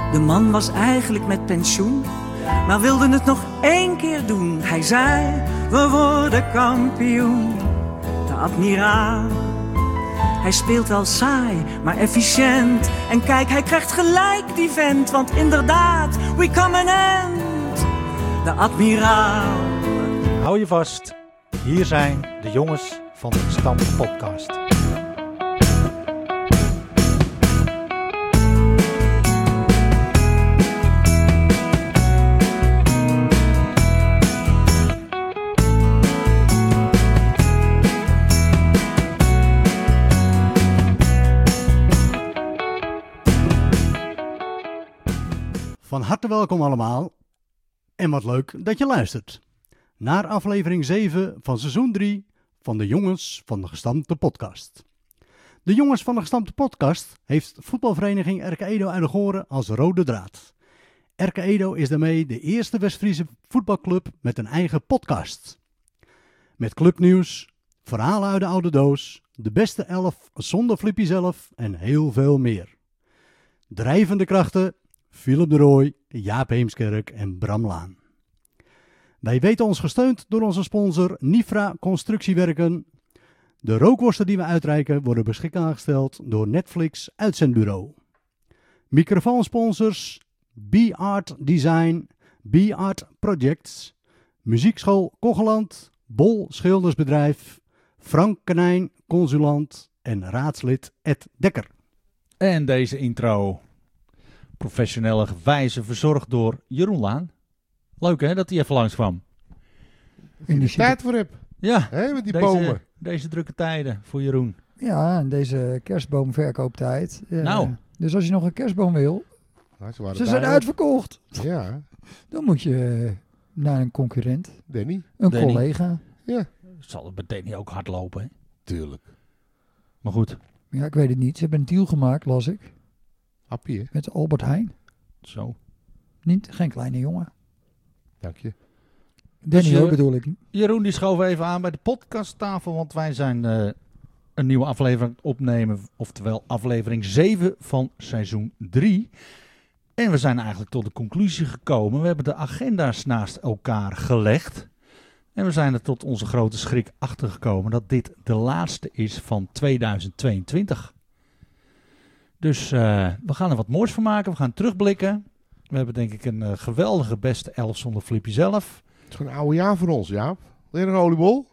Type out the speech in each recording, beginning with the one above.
De man was eigenlijk met pensioen, maar wilde het nog 1 keer doen. Hij zei, we worden kampioen. De admiraal. Hij speelt wel saai, maar efficiënt. En kijk, hij krijgt gelijk die vent. Want inderdaad, we come an end. De admiraal. Hou je vast, hier zijn de jongens van de Gestampte Podcast. Van harte welkom allemaal en wat leuk dat je luistert naar aflevering 7 van seizoen 3 van de Jongens van de Gestampte Podcast. De Jongens van de Gestampte Podcast heeft voetbalvereniging Erke Edo uit de Goren als rode draad. Erke Edo is daarmee de eerste West-Friese voetbalclub met een eigen podcast. Met clubnieuws, verhalen uit de oude doos, de beste 11 zonder Flippy zelf en heel veel meer. Drijvende krachten Philip de Rooij, Jaap Heemskerk en Bram Laan. Wij weten ons gesteund door onze sponsor Nifra Constructiewerken. De rookworsten die we uitreiken worden beschikbaar gesteld door Netflix Uitzendbureau. Microfoonsponsors B-Art Design, B-Art Projects, Muziekschool Kogeland, Bol Schildersbedrijf, Frank Kanijn Consulant en raadslid Ed Dekker. En deze intro, professionele wijze, verzorgd door Jeroen Laan. Leuk hè, dat hij even langs kwam. In de tijd voor heb. Ja, Hé, met die bomen. Deze drukke tijden voor Jeroen. Ja, en deze kerstboomverkooptijd. Nou. Dus als je nog een kerstboom wil, Nou, ze waren ze zijn daar uitverkocht. ook. Ja, Dan moet je naar een concurrent, Danny. een Danny. collega. Ja, Zal het meteen niet ook hard lopen hè? tuurlijk. Maar goed, Ja, ik weet het niet. Ze hebben een deal gemaakt, las ik, Appie, hè? met Albert Heijn. zo. Geen kleine jongen. Dank je. Danny Dus, ook bedoel ik. Jeroen die schoof even aan bij de podcasttafel, want wij zijn een nieuwe aflevering opnemen. Oftewel aflevering 7 van seizoen 3. En we zijn eigenlijk tot de conclusie gekomen. We hebben de agenda's naast elkaar gelegd. En we zijn er tot onze grote schrik achter gekomen dat dit de laatste is van 2022. Dus we gaan er wat moois van maken. We gaan terugblikken. We hebben denk ik een geweldige beste 11 zonder Flippy zelf. Het is gewoon een oude jaar voor ons, Jaap. Wil je een oliebol?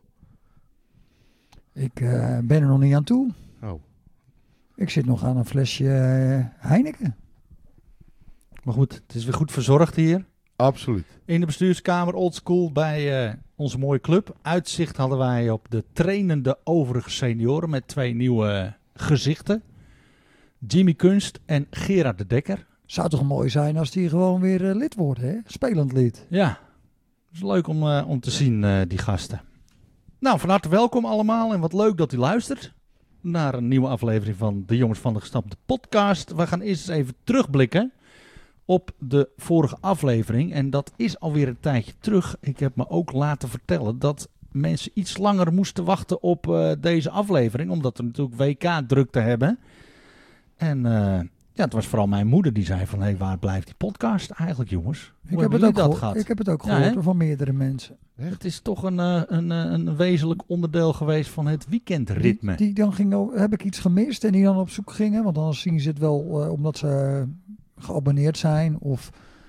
Ik ben er nog niet aan toe. Oh. Ik zit nog aan een flesje Heineken. Maar goed, het is weer goed verzorgd hier. Absoluut. In de bestuurskamer oldschool bij onze mooie club. Uitzicht hadden wij op de trainende overige senioren met 2 nieuwe gezichten. Jimmy Kunst en Gerard de Dekker. Zou toch mooi zijn als die gewoon weer lid wordt, hè? Spelend lid. Ja, het is leuk om te zien, die gasten. Nou, van harte welkom allemaal en wat leuk dat u luistert naar een nieuwe aflevering van de Jongens van de Gestampte Podcast. We gaan eerst eens even terugblikken op de vorige aflevering. En dat is alweer een tijdje terug. Ik heb me ook laten vertellen dat mensen iets langer moesten wachten op deze aflevering. Omdat we natuurlijk WK-drukte hebben. En ja, het was vooral mijn moeder die zei van, hé, waar blijft die podcast eigenlijk, jongens? Ik heb het ook gehoord van meerdere mensen. Het is toch een wezenlijk onderdeel geweest van het weekendritme. Die dan heb ik iets gemist en die dan op zoek gingen. Want anders zien ze het wel omdat ze geabonneerd zijn of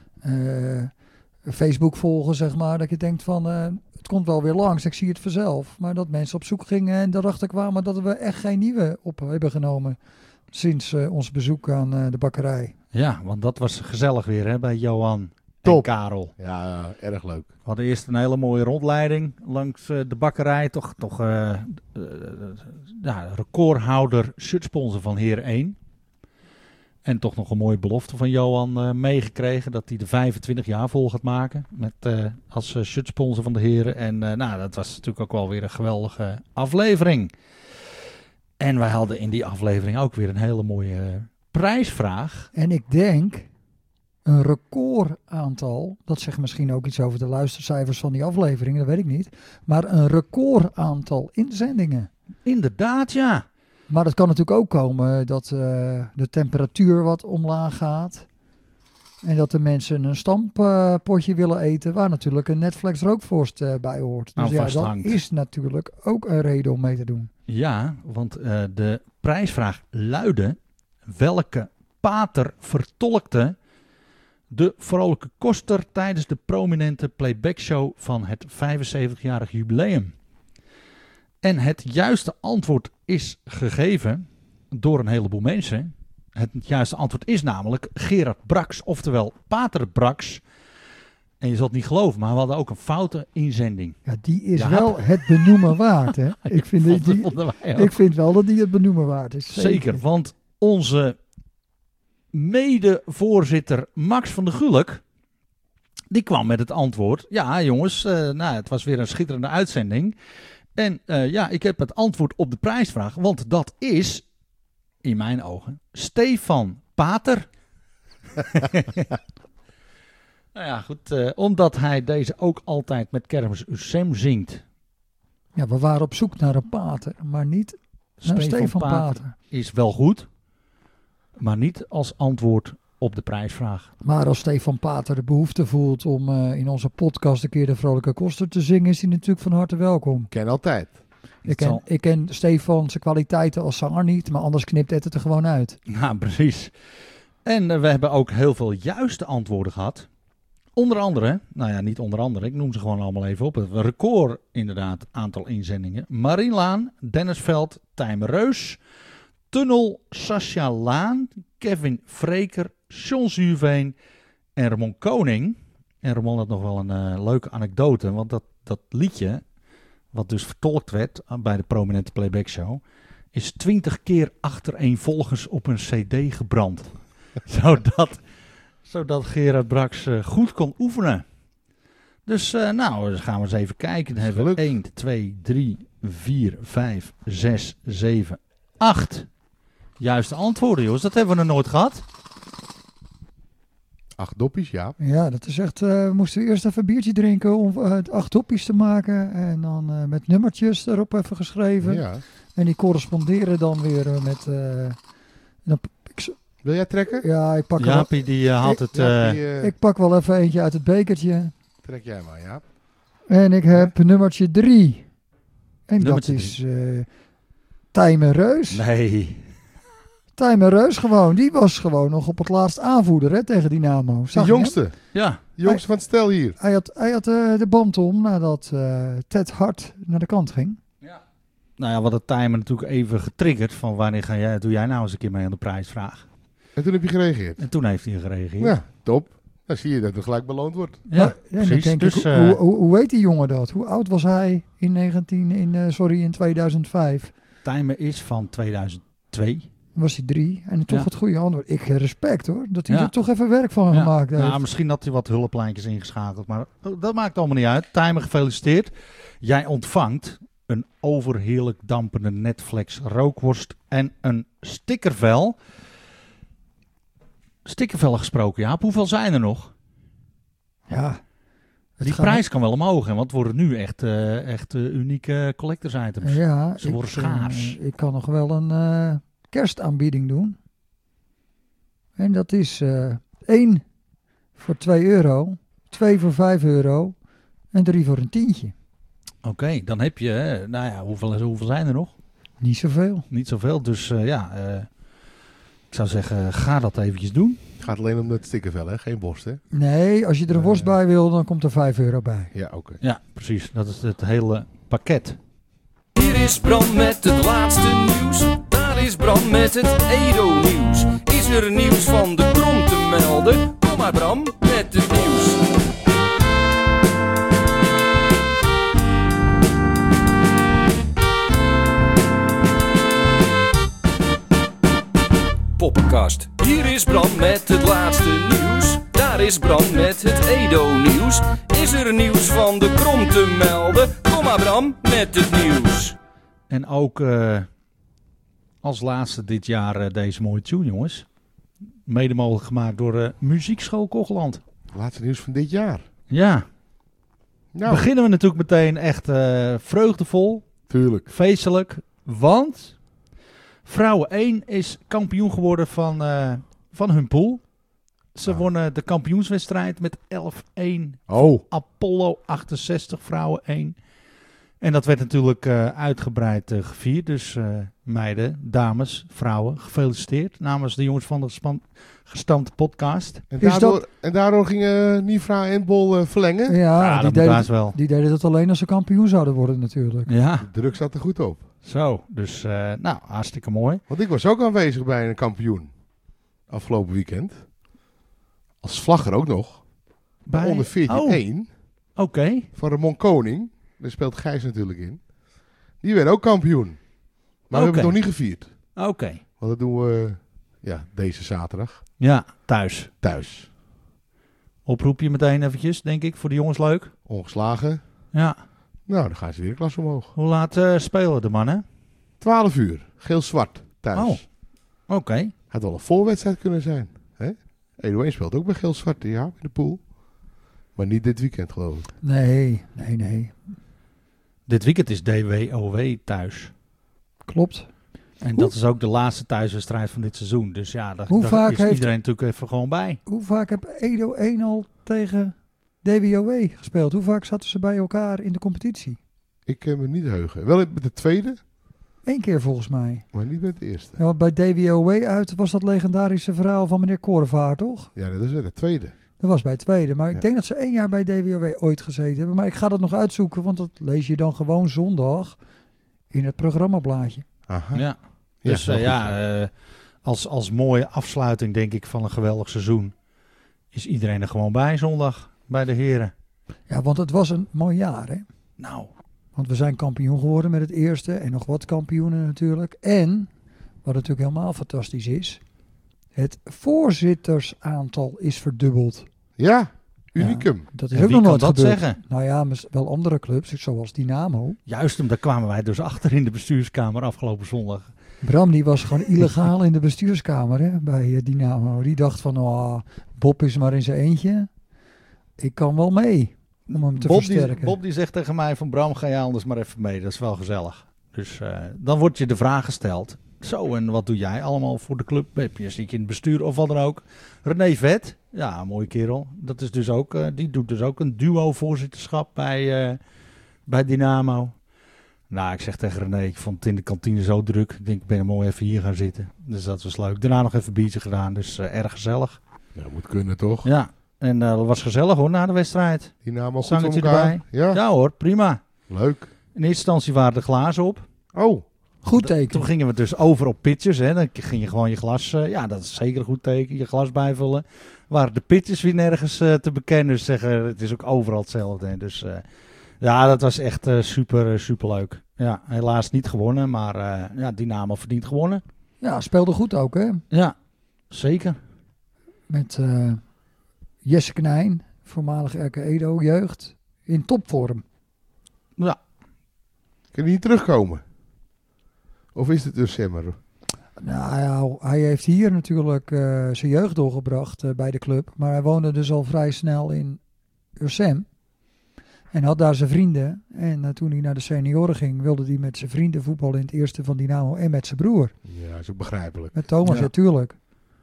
Facebook volgen, zeg maar. Dat je denkt van, het komt wel weer langs, ik zie het vanzelf. Maar dat mensen op zoek gingen en daarachter kwamen dat we echt geen nieuwe op hebben genomen. Sinds ons bezoek aan de bakkerij. Ja, want dat was gezellig weer hè, bij Johan Top. en Karel. Ja, erg leuk. We hadden eerst een hele mooie rondleiding langs de bakkerij. Toch recordhouder shirtsponsor van Heer 1. En toch nog een mooie belofte van Johan meegekregen. Dat hij de 25 jaar vol gaat maken. Als shirtsponsor van de heren. En dat was natuurlijk ook wel weer een geweldige aflevering. En wij hadden in die aflevering ook weer een hele mooie prijsvraag. En ik denk een recordaantal, dat zegt misschien ook iets over de luistercijfers van die aflevering, dat weet ik niet. Maar een recordaantal inzendingen. Inderdaad, ja. Maar het kan natuurlijk ook komen dat de temperatuur wat omlaag gaat. En dat de mensen een stampotje willen eten waar natuurlijk een Netflix rookvorst bij hoort. Dus Nou, ja, dat vasthangt. is natuurlijk ook een reden om mee te doen. Ja, want de prijsvraag luidde: welke pater vertolkte de vrolijke koster tijdens de prominente playbackshow van het 75-jarig jubileum? En het juiste antwoord is gegeven door een heleboel mensen. Het juiste antwoord is namelijk Gerard Brax, oftewel Pater Brax. En je zult het niet geloven, maar we hadden ook een foute inzending. Ja, die is Ja. wel het benoemen waard. Hè? Ik Vonden wij ook. ik vind wel dat die het benoemen waard is. Zeker, want onze mede-voorzitter Max van der Gulik, die kwam met het antwoord: ja jongens, het was weer een schitterende uitzending. En ik heb het antwoord op de prijsvraag, want dat is, in mijn ogen, Stefan Pater. Nou ja, goed, omdat hij deze ook altijd met Kermis USEM zingt. Ja, we waren op zoek naar een pater, maar niet naar Stefan Pater. Is wel goed, maar niet als antwoord op de prijsvraag. Maar als Stefan Pater de behoefte voelt om in onze podcast een keer de Vrolijke Koster te zingen, is hij natuurlijk van harte welkom. Ken altijd. Ik ken Stefan zijn kwaliteiten als zanger niet, maar anders knipt het er gewoon uit. Nou, precies. En we hebben ook heel veel juiste antwoorden gehad. Onder andere, niet onder andere, ik noem ze gewoon allemaal even op. Het record inderdaad, aantal inzendingen. Marien Laan, Dennis Veld, Tijmen Reus, Tunnel, Sascha Laan, Kevin Vreker, John Zuurveen en Ramon Koning. En Ramon had nog wel een leuke anekdote, want dat liedje, wat dus vertolkt werd bij de prominente playbackshow, is 20 keer achtereenvolgens op een cd gebrand. Zodat Gerard Brax goed kon oefenen. Dus dan gaan we eens even kijken. Dan hebben we 1, 2, 3, 4, 5, 6, 7, 8 juiste antwoorden, jongens. Dat hebben we nog nooit gehad. 8 doppies, ja. Ja, dat is echt, we moesten eerst even een biertje drinken om 8 doppies te maken. En dan met nummertjes erop even geschreven. Ja. En die corresponderen dan weer met... Wil jij trekken? Ja, ik pak, Jaapie die haalt het... ik pak wel even eentje uit het bekertje. Trek jij maar, ja. En ik heb nummertje 3. En Nummertje dat is Tijmen Reus. Nee. Tijmen Reus gewoon. Die was gewoon nog op het laatst aanvoerder hè, tegen Dynamo. De Zag je hem? jongste. Ja. De jongste van het stel hier. Hij had de band om nadat Ted Hart naar de kant ging. Nou ja, wat het timer natuurlijk even getriggerd van wanneer doe jij nou eens een keer mee aan de prijsvraag. En toen heb je gereageerd. En toen heeft hij gereageerd. Ja, top. Dan zie je dat er gelijk beloond wordt. Ja, Ja, en dan precies. denk Dus, ik, hoe weet die jongen dat? Hoe oud was hij in 2005? timer is van 2002. Was hij 3? En toch Ja. het goede antwoord. Ik respect hoor. Dat hij Ja. er toch even werk van Ja. gemaakt heeft. Nou, misschien had hij wat hulplijntjes ingeschakeld, maar dat maakt allemaal niet uit. Timer, gefeliciteerd. Jij ontvangt een overheerlijk dampende Netflix rookworst en een stickervel. Stickervellen gesproken, Jaap. Hoeveel zijn er nog? Ja. Het Die gaat- prijs kan wel omhoog, hè, want het worden nu echt unieke collectors items. Ja, Ze worden schaars. Ik kan nog wel een kerstaanbieding doen. En dat is 1 voor €2, 2 voor €5 en 3 voor een tientje. Oké, dan heb je, hoeveel zijn er nog? Niet zoveel. Niet zoveel, dus ik zou zeggen, ga dat eventjes doen. Het gaat alleen om het stickervel, hè? Geen borst, hè? Nee, als je er een worst bij wil, dan komt er €5 bij. Ja, oké. Ja, precies. Dat is het hele pakket. Hier is Bram met het laatste nieuws. Daar is Bram met het Edo-nieuws. Is er nieuws van de Krom te melden? Kom maar Bram met het nieuws. Poppenkast. Hier is Bram met het laatste nieuws. Daar is Bram met het Edo-nieuws. Is er nieuws van de Krom te melden? Kom maar Bram met het nieuws. En ook als laatste dit jaar deze mooie tune, jongens. Mede mogelijk gemaakt door Muziekschool Kogeland. Laatste nieuws van dit jaar. Ja, Nou, beginnen we natuurlijk meteen echt vreugdevol, tuurlijk. feestelijk. Want Vrouwen 1 is kampioen geworden van hun pool. Ze wonnen de kampioenswedstrijd met 11-1. Oh, Apollo 68, vrouwen 1. En dat werd natuurlijk uitgebreid gevierd. Dus meiden, dames, vrouwen, gefeliciteerd. Namens de jongens van de gestampte podcast. en daardoor gingen Nifra en Bol verlengen. Ja, dat moet haast wel. die deden het alleen als ze kampioen zouden worden natuurlijk. Ja, De druk zat er goed op. zo. Dus nou, hartstikke mooi. Want ik was ook aanwezig bij een kampioen. Afgelopen weekend. Als vlagger ook nog. Bij onder 14-1. Oké. Van Ramon Koning. Daar speelt Gijs natuurlijk in. Die werd ook kampioen. Maar we hebben het nog niet gevierd. Oké. Want dat doen we deze zaterdag. Ja, thuis. Thuis. Oproep je meteen eventjes, denk ik, voor de jongens leuk. Ongeslagen. Ja. Nou, dan gaan ze weer een klas omhoog. Hoe laat spelen de mannen? 12 uur. Geel-zwart. Thuis. Oh. Oké. Had wel een voorwedstrijd kunnen zijn. Hè? Edo 1 speelt ook bij Geel-zwart. Ja, in de pool. Maar niet dit weekend, geloof ik. Nee. Dit weekend is DWOW thuis. Klopt. En dat is ook de laatste thuiswedstrijd van dit seizoen. Dus ja, daar vaak is heeft- iedereen natuurlijk even gewoon bij. Hoe vaak heb Edo 1 al tegen DWOW gespeeld? Hoe vaak zaten ze bij elkaar in de competitie? Ik heb me niet heugen. Wel met de tweede, 1 keer volgens mij. maar niet met de eerste. Ja, want bij DWOW uit was dat legendarische verhaal van meneer Korevaart, toch? Ja, dat is de tweede. Dat was bij het tweede. Maar Ja. ik denk dat ze 1 jaar bij DWOW ooit gezeten hebben. Maar ik ga dat nog uitzoeken, want dat lees je dan gewoon zondag in het programmablaadje. Aha. Ja. Dus wel goed. als mooie afsluiting denk ik van een geweldig seizoen is iedereen er gewoon bij zondag bij de heren. Ja, want het was een mooi jaar, hè? Nou, Want we zijn kampioen geworden met het eerste en nog wat kampioenen natuurlijk. En, wat natuurlijk helemaal fantastisch is, het voorzittersaantal is verdubbeld. Ja, unicum. Dat is en ook wie nog kan nooit dat gebeurd. zeggen? Nou ja, wel andere clubs, zoals Dynamo. Juist, daar kwamen wij dus achter in de bestuurskamer afgelopen zondag. Bram die was gewoon illegaal in de bestuurskamer hè, bij Dynamo. Die dacht van, Bob is maar in zijn eentje. Ik kan wel mee om hem te versterken. Bob die zegt tegen mij van Bram, ga jij anders maar even mee. Dat is wel gezellig. Dus dan wordt je de vraag gesteld. Zo, en wat doe jij allemaal voor de club? Zit je in het bestuur of wat dan ook? René Vet, ja, een mooie kerel. Dat is dus ook, die doet dus ook een duo-voorzitterschap bij Dynamo. Nou, ik zeg tegen René, ik vond het in de kantine zo druk. Ik denk, ik ben er mooi even hier gaan zitten. Dus dat was leuk. Daarna nog even een biertje gedaan, dus erg gezellig. Ja, moet kunnen toch? Ja, en dat was gezellig hoor, na de wedstrijd. Dynamo goed voor Zangetje elkaar. erbij. Ja, Ja hoor, prima. leuk. In eerste instantie waren de glazen op. Oh, Goed teken. Toen gingen we dus over op pitchers. Hè. Dan ging je gewoon je glas, dat is zeker een goed teken, je glas bijvullen. Waren de pitchers weer nergens te bekennen. Dus zeggen, het is ook overal hetzelfde. Hè. Dus ja, dat was echt super leuk. Ja, helaas niet gewonnen, maar Dynamo verdient gewonnen. Ja, speelde goed ook hè. Ja, zeker. Met Jesse Knijn, voormalig RK Edo jeugd, in topvorm. Ja, kan hij niet terugkomen? Of is het dus Semmer? Nou ja, hij heeft hier natuurlijk zijn jeugd doorgebracht bij de club. Maar hij woonde dus al vrij snel in Ursem. En had daar zijn vrienden. En toen hij naar de senioren ging, wilde hij met zijn vrienden voetballen in het eerste van Dynamo. En met zijn broer. Ja, is ook begrijpelijk. Met Thomas, Ja. natuurlijk.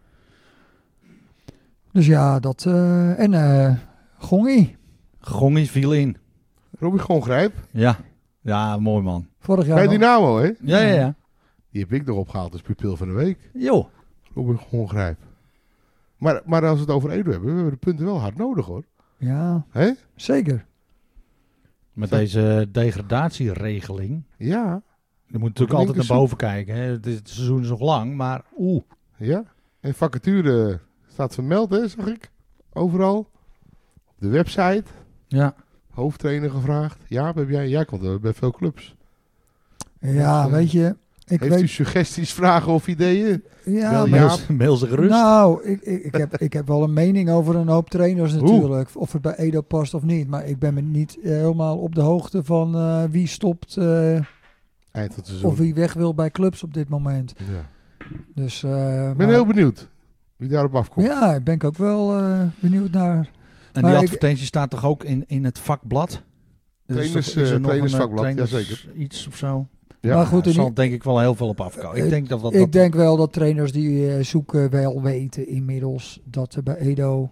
Dus ja, dat... Gongie. Gongie viel in. Robby Gongrijp. Ja, mooi man. Vorig jaar Bij nog- Dynamo, hè? Ja. Die heb ik nog opgehaald als pupil van de week. Joh. Robby Gongrijp. Maar als we het over Edo hebben, we hebben de punten wel hard nodig, hoor. Ja, Hè? zeker. Met deze degradatieregeling. Ja. Je moet natuurlijk altijd naar boven kijken. Hè. Het seizoen is nog lang, maar Ja. En vacature staat vermeld, hè, zag ik. Overal. Op de website. ja. Hoofdtrainer gevraagd. Ja, jij komt bij veel clubs. Ja, weet je... Ik Heeft u weet, suggesties, vragen of ideeën? ja, wel, maar- ja. Mail ze gerust. Nou, ik heb wel een mening over een hoop trainers natuurlijk. Of het bij Edo past of niet. Maar ik ben me niet helemaal op de hoogte van wie stopt Eind van het seizoen. of wie weg wil bij clubs op dit moment. Ja. Dus, Ik ben heel benieuwd wie daarop afkomt. Ja, ik ben ook wel benieuwd naar. En maar die ik- advertentie staat toch ook in het vakblad? Trainers- er nog trainersvakblad, trainers jazeker. iets of zo? Ja, maar goed, Daar zal denk ik wel heel veel op afkomen. Ik denk wel dat trainers die zoeken wel weten inmiddels dat er bij Edo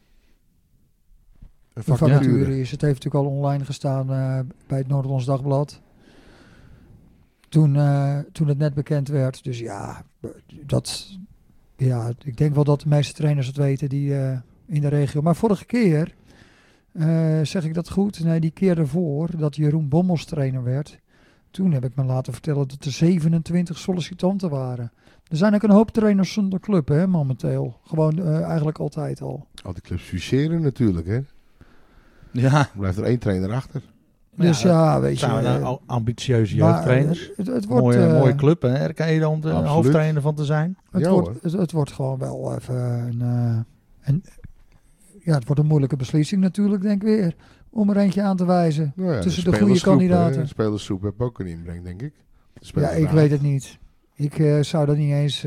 Een een vacature. vacature is. Het heeft natuurlijk al online gestaan bij het Noord-Hollands Dagblad. Toen het net bekend werd. Dus ik denk wel dat de meeste trainers het weten die in de regio. Maar vorige keer, zeg ik dat goed? Nee, die keer ervoor dat Jeroen Bommels trainer werd. Toen heb ik me laten vertellen dat er 27 sollicitanten waren. Er zijn ook een hoop trainers zonder club, hè, momenteel. Gewoon eigenlijk altijd al. Al die clubs fuseren natuurlijk, hè. Ja, Er blijft er 1 trainer achter. Dus weet je. zijn we nou ambitieuze maar, jeugdtrainers. Het wordt, mooie club, hè? RK Edo om de Absoluut. hoofdtrainer van te zijn. Het wordt gewoon wel even het wordt een moeilijke beslissing natuurlijk, denk ik weer. Om er eentje aan te wijzen. Nou ja, Tussen de goede kandidaten. De spelersgroep heb ook een inbreng, denk ik. Ja, ik weet het niet. Ik zou dat niet eens.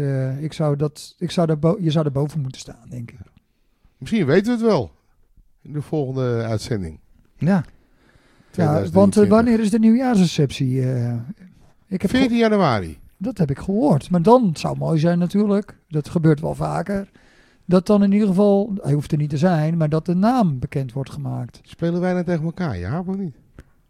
Je zou er boven moeten staan, denk ik. Misschien weten we het wel. In de volgende uitzending. Ja. Ja, want wanneer is de nieuwjaarsreceptie? 14 januari. Dat heb ik gehoord. Maar dan zou het mooi zijn natuurlijk. Dat gebeurt wel vaker. Dat dan in ieder geval, hij hoeft er niet te zijn, maar dat de naam bekend wordt gemaakt. Spelen wij dan tegen elkaar? Ja, of niet?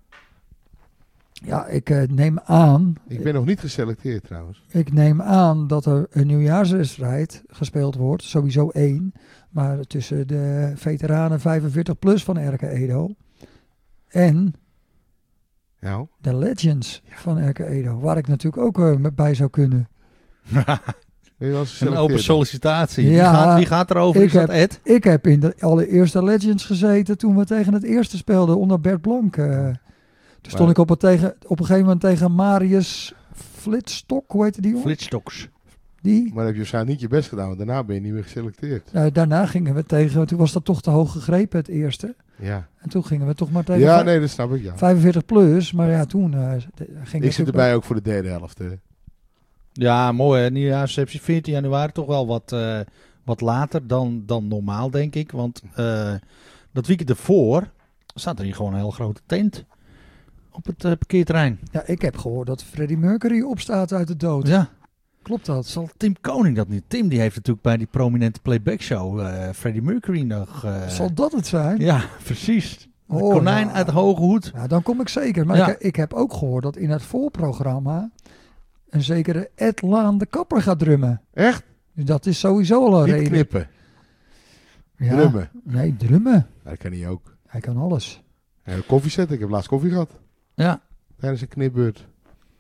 Ja, ik neem aan. Ik ben nog niet geselecteerd trouwens. Ik neem aan dat er een nieuwjaarswedstrijd gespeeld wordt. Sowieso 1. Maar tussen de veteranen 45 plus van RK Edo. En Ja. de Legends van RK Edo. Waar ik natuurlijk ook bij zou kunnen. Ben je wel eens Een geselecteerd open dan? sollicitatie. Ja, wie gaat erover? Is dat Ed? Ik heb in de allereerste Legends gezeten toen we tegen het eerste speelden onder Bert Blank. Toen stond ik op een gegeven moment tegen Marius Flitstok, hoe heette die jongen? Flitstoks. Die? Maar dan heb je waarschijnlijk niet je best gedaan, want daarna ben je niet meer geselecteerd. Daarna gingen we tegen, toen was dat toch te hoog gegrepen het eerste. Ja, En toen gingen we toch maar tegen nee, dat snap ik, ja. 45 plus. Maar ja, toen ging Ik zit erbij ook voor de derde helft, hè. Ja, mooi hè. Nieuwjaarsreceptie 14 januari. Toch wel wat later dan normaal, denk ik. Want dat weekend ervoor staat er hier gewoon een heel grote tent op het parkeerterrein. Ja, ik heb gehoord dat Freddie Mercury opstaat uit de dood. Ja. Klopt dat? Zal Tim Koning dat niet? Tim die heeft natuurlijk bij die prominente playback show Freddie Mercury nog... Zal dat het zijn? Ja, precies. Het Oh, konijn nou. uit de hoge hoed. Ja, dan kom ik zeker. Maar Ja. ik heb ook gehoord dat in het voorprogramma een zekere Ed Laan de Kapper gaat drummen. Echt? Dus dat is sowieso al een Niet reden. knippen. Ja. Drummen. Nee, drummen. Ja, dat kan hij ook. Hij kan alles. En koffie zetten. Ik heb laatst koffie gehad. Ja. Tijdens een knipbeurt.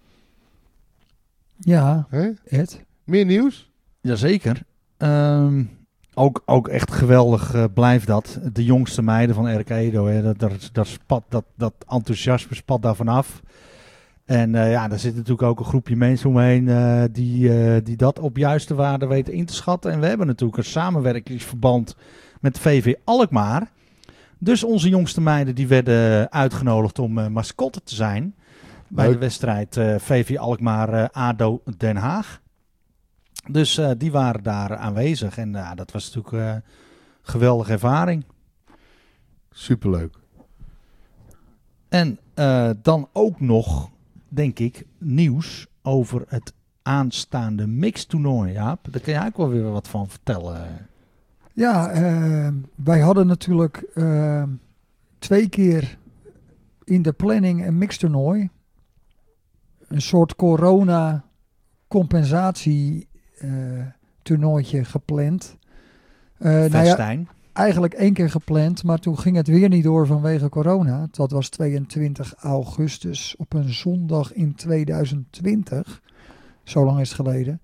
Ja, Hè? Ed. Meer nieuws? Jazeker. Ook echt geweldig blijft dat. De jongste meiden van RK Edo. Hè, dat enthousiasme spat daar vanaf. En daar zit natuurlijk ook een groepje mensen omheen die dat op juiste waarde weten in te schatten. En we hebben natuurlijk een samenwerkingsverband met VV Alkmaar. Dus onze jongste meiden die werden uitgenodigd om mascotte te zijn. Bij Leuk. de wedstrijd VV Alkmaar ADO Den Haag. Dus die waren daar aanwezig. En dat was natuurlijk een geweldige ervaring. Superleuk. En dan ook nog, denk ik, nieuws over het aanstaande mixtoernooi. Jaap, daar kan jij ook wel weer wat van vertellen. Ja, wij hadden natuurlijk 2 keer in de planning een mixtoernooi. Een soort corona-compensatie toernooitje gepland. Festijn. Eigenlijk 1 keer gepland, maar toen ging het weer niet door vanwege corona. Dat was 22 augustus op een zondag in 2020. Zo lang is het geleden.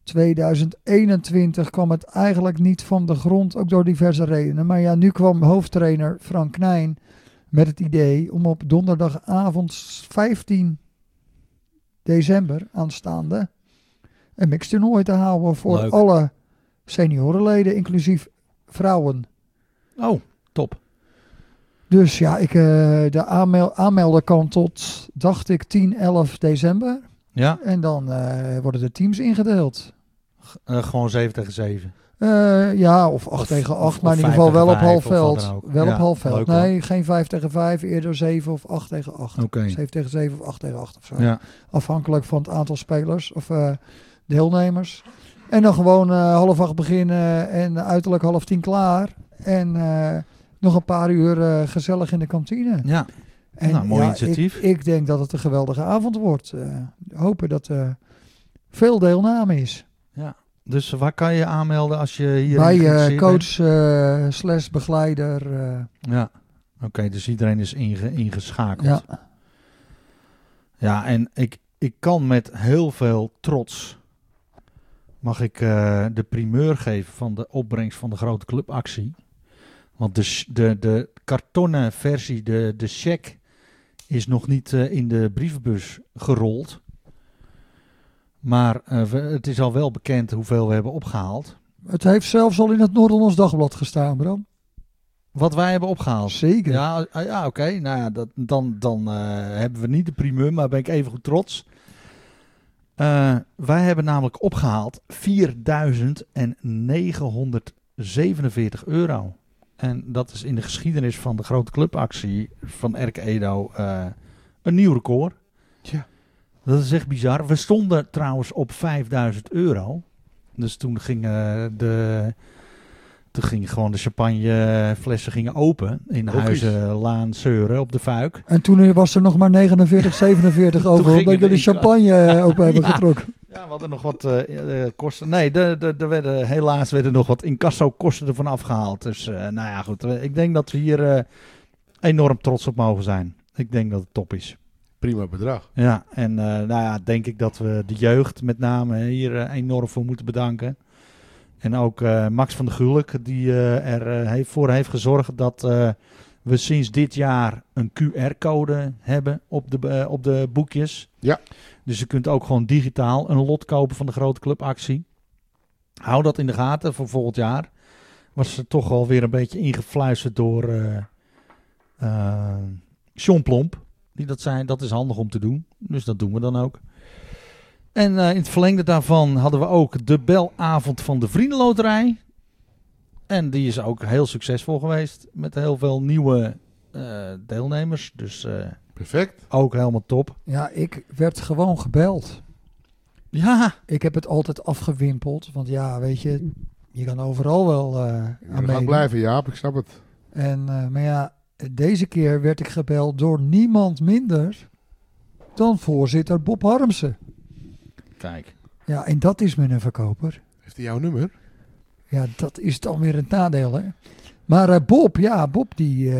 2021 kwam het eigenlijk niet van de grond, ook door diverse redenen. Maar ja, nu kwam hoofdtrainer Frank Knijn met het idee om op donderdagavond 15 december aanstaande een mixtoernooi te houden voor Leuk. alle seniorenleden, inclusief vrouwen. Oh, top. Dus ja, de aanmelden kan tot, dacht ik, 10, 11 december. Ja, En dan worden de teams ingedeeld. gewoon 7 tegen 7. Ja, of 8 tegen 8, maar in ieder geval wel op half veld. Wel op half veld. Nee, geen 5 tegen 5, eerder 7 of 8 tegen 8. 7 tegen 7 of 8 tegen 8 of zo. Ja. Afhankelijk van het aantal spelers of deelnemers. En dan gewoon 7:30 beginnen en uiterlijk 9:30 klaar. En nog een paar uur gezellig in de kantine. Ja, en, mooi initiatief. Ik denk dat het een geweldige avond wordt. Hopen dat veel deelname is. Ja. Dus waar kan je aanmelden als je hier... Bij coach / begeleider. Ja, oké, dus iedereen is ingeschakeld. Ja, en ik kan met heel veel trots... mag ik de primeur geven van de opbrengst van de grote clubactie. Want de kartonnen versie, de cheque... is nog niet in de brievenbus gerold... Maar het is al wel bekend hoeveel we hebben opgehaald. Het heeft zelfs al in het Noord-Hollands Dagblad gestaan, Bram. Wat wij hebben opgehaald? Zeker. Ja, oké. Nou ja, dan hebben we niet de primeur, maar ben ik even goed trots. Wij hebben namelijk opgehaald €4.947. En dat is in de geschiedenis van de grote clubactie van Erke Edo een nieuw record. Ja. Dat is echt bizar. We stonden trouwens op €5.000. Dus toen ging gewoon de champagneflessen gingen open in Huizenlaan Seuren op de Fuik. En toen was er nog maar 47 over, omdat jullie champagne open hebben getrokken. Ja, we hadden nog wat kosten. Nee, helaas werden nog wat incasso-kosten ervan afgehaald. Dus nou ja, goed. Ik denk dat we hier enorm trots op mogen zijn. Ik denk dat het top is. Prima bedrag. Ja, en nou ja, denk ik dat we de jeugd met name hier enorm voor moeten bedanken. En ook Max van der Gulik, die voor heeft gezorgd dat we sinds dit jaar een QR-code hebben op de boekjes. Ja. Dus je kunt ook gewoon digitaal een lot kopen van de grote clubactie. Hou dat in de gaten voor volgend jaar. Was er toch alweer een beetje ingefluisterd door Sean Plomp. Die dat zei, dat is handig om te doen. Dus dat doen we dan ook. En in het verlengde daarvan hadden we ook de belavond van de Vriendenloterij. En die is ook heel succesvol geweest. Met heel veel nieuwe deelnemers. Dus perfect. Ook helemaal top. Ja, ik werd gewoon gebeld. Ja. Ik heb het altijd afgewimpeld. Want ja, weet je, je kan overal wel aan we gaan blijven, Jaap. Ik snap het. En, maar ja, deze keer werd ik gebeld door niemand minder dan voorzitter Bob Harmsen. Kijk. Ja, en dat is mijn verkoper. Heeft hij jouw nummer? Ja, dat is dan weer een nadeel, hè. Maar Bob die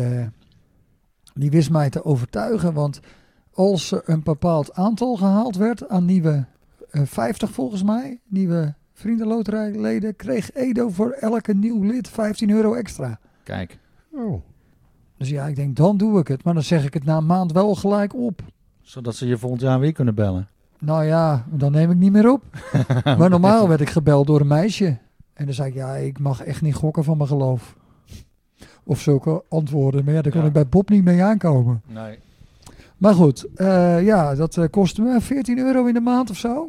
wist mij te overtuigen. Want als er een bepaald aantal gehaald werd aan nieuwe 50 volgens mij, nieuwe vriendenloterijleden, kreeg Edo voor elke nieuw lid €15 extra. Kijk. Oh. Dus ja, ik denk, dan doe ik het. Maar dan zeg ik het na een maand wel gelijk op. Zodat ze je volgend jaar weer kunnen bellen. Nou ja, dan neem ik niet meer op. Maar normaal werd ik gebeld door een meisje. En dan zei ik, ja, ik mag echt niet gokken van mijn geloof. Of zulke antwoorden. Maar ja, daar kon ik bij Bob niet mee aankomen. Nee. Maar goed, ja, dat kostte me €14 in de maand of zo.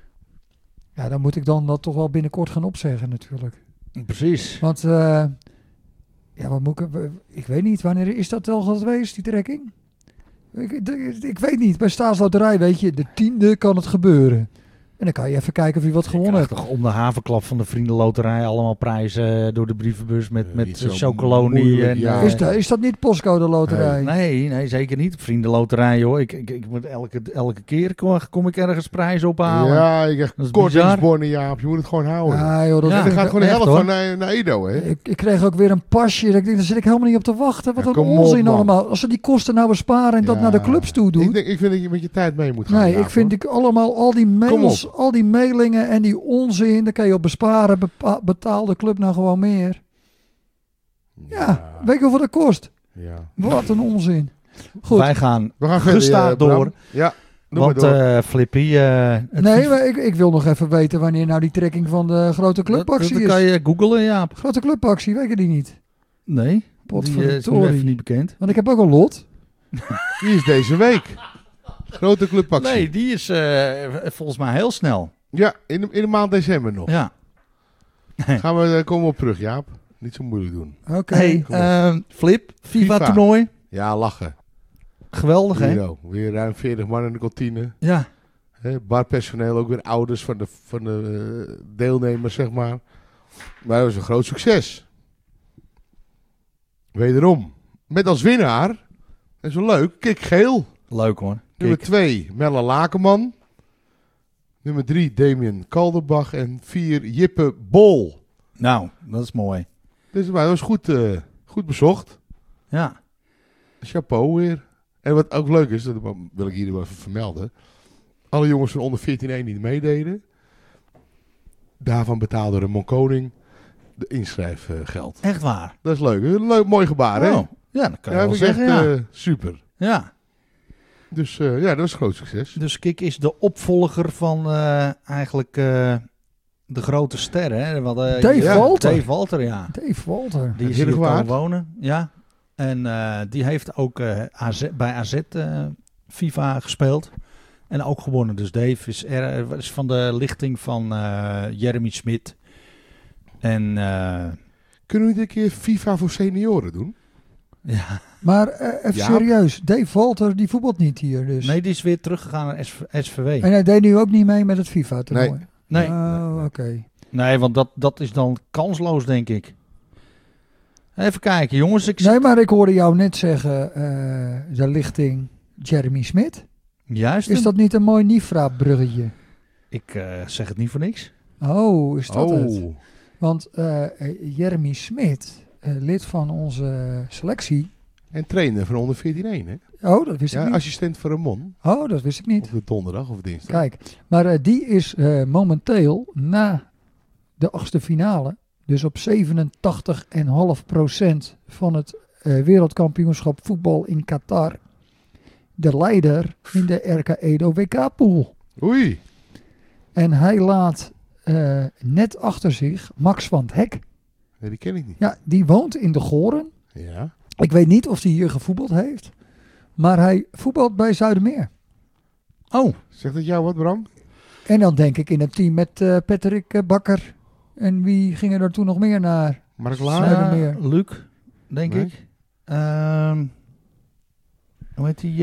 Ja, dan moet ik dan dat toch wel binnenkort gaan opzeggen natuurlijk. Precies. Want, ja, wat moet ik weet niet, wanneer is dat al geweest, die trekking? Ik weet niet, bij Staatsloterij weet je, de 10e kan het gebeuren. En dan kan je even kijken of je wat gewonnen hebt. Toch om de havenklap van de Vriendenloterij allemaal prijzen door de brievenbus met chocolonie. Is dat niet postcode loterij? Nee, zeker niet. Vriendenloterij, joh. Ik moet elke keer kom ik ergens prijzen ophalen. Ja, ik krijg kortingsbonnen, Jaap. Je moet het gewoon houden. Ja, joh, dat gaat gewoon de helft van naar Edo, hè? Ik kreeg ook weer een pasje. Ik denk, daar zit ik helemaal niet op te wachten. Wat een onzin allemaal. Als ze die kosten nou besparen en dat naar de clubs toe doen. Ik vind dat je met je tijd mee moet gaan. Nee, ik vind allemaal al die mails, al die mailingen en die onzin, daar kan je op besparen. Betaal de club nou gewoon meer. Ja, weet je hoeveel dat kost? Ja. Wat een onzin. Goed. We gaan gestaag door. Ja, want Flippy... nee, maar ik wil nog even weten wanneer nou die trekking van de grote clubactie is. Dat kan je googlen, Jaap. Grote clubactie, weet je die niet? Nee, die is nog even niet bekend. Want ik heb ook een lot. Die is deze week. Grote clubactie. Nee, die is volgens mij heel snel. Ja, in de maand december nog. Ja. Komen we op terug, Jaap. Niet zo moeilijk doen. Oké. Hey, Flip, FIFA-toernooi. Ja, lachen. Geweldig, hè? Hier, weer ruim 40 man in de kantine. Ja. Barpersoneel, ook weer ouders van de deelnemers, zeg maar. Maar dat was een groot succes. Wederom. Met als winnaar, dat is wel leuk, Kik Geel. Leuk, hoor. Nummer 2, Melle Lakenman. Nummer 3, Damien Kalderbach. En 4, Jippe Bol. Nou, dat is mooi. Dus dat was goed bezocht. Ja. Chapeau weer. En wat ook leuk is, dat wil ik hier wel even vermelden. Alle jongens van onder 14-1 die meededen. Daarvan betaalde Ramon Koning de inschrijfgeld. Echt waar. Dat is leuk. Een leuk, mooi gebaar, hè? Oh, ja, dat kan je wel vind ik zeggen, echt super. Ja. Dus dat was een groot succes. Dus Kik is de opvolger van eigenlijk de grote sterren. Hè? Dave Walter. Dave Walter, ja. Dave Walter. Die is hier komen wonen. Ja. En die heeft ook bij AZ FIFA gespeeld. En ook gewonnen. Dus Dave is van de lichting van Jeremy Smit. En kunnen we dit een keer FIFA voor senioren doen? ja. Maar even serieus, Dave Walter die voetbalt niet hier dus. Nee, die is weer teruggegaan naar SVW. En hij deed nu ook niet mee met het FIFA-toernooi? Nee. Oh, oké. Nee, want dat is dan kansloos, denk ik. Even kijken, jongens. Nee, maar ik hoorde jou net zeggen, de lichting Jeremy Smit. Juist. Is dat niet een mooi Nifra-bruggetje? Ik zeg het niet voor niks. Oh, is dat het? Want Jeremy Smit, lid van onze selectie. En trainer van onder 14-1, hè? Oh, dat wist ik niet. Assistent van Ramon. Oh, dat wist ik niet. Of de donderdag of dinsdag. Kijk, maar die is momenteel na de 8e finale, dus op 87,5% van het wereldkampioenschap voetbal in Qatar, de leider in de RK Edo WK-pool. Oei. En hij laat net achter zich Max van 't Hek. Nee, die ken ik niet. Ja, die woont in de Goren. Ja. Ik weet niet of hij hier gevoetbald heeft, maar hij voetbalt bij Zuidermeer. Oh. Zegt dat jou wat, Bram? En dan denk ik in het team met Patrick Bakker. En wie gingen er toen nog meer naar? Mark Laan? Zuidermeer. Luc, denk ik. Hoe heet die?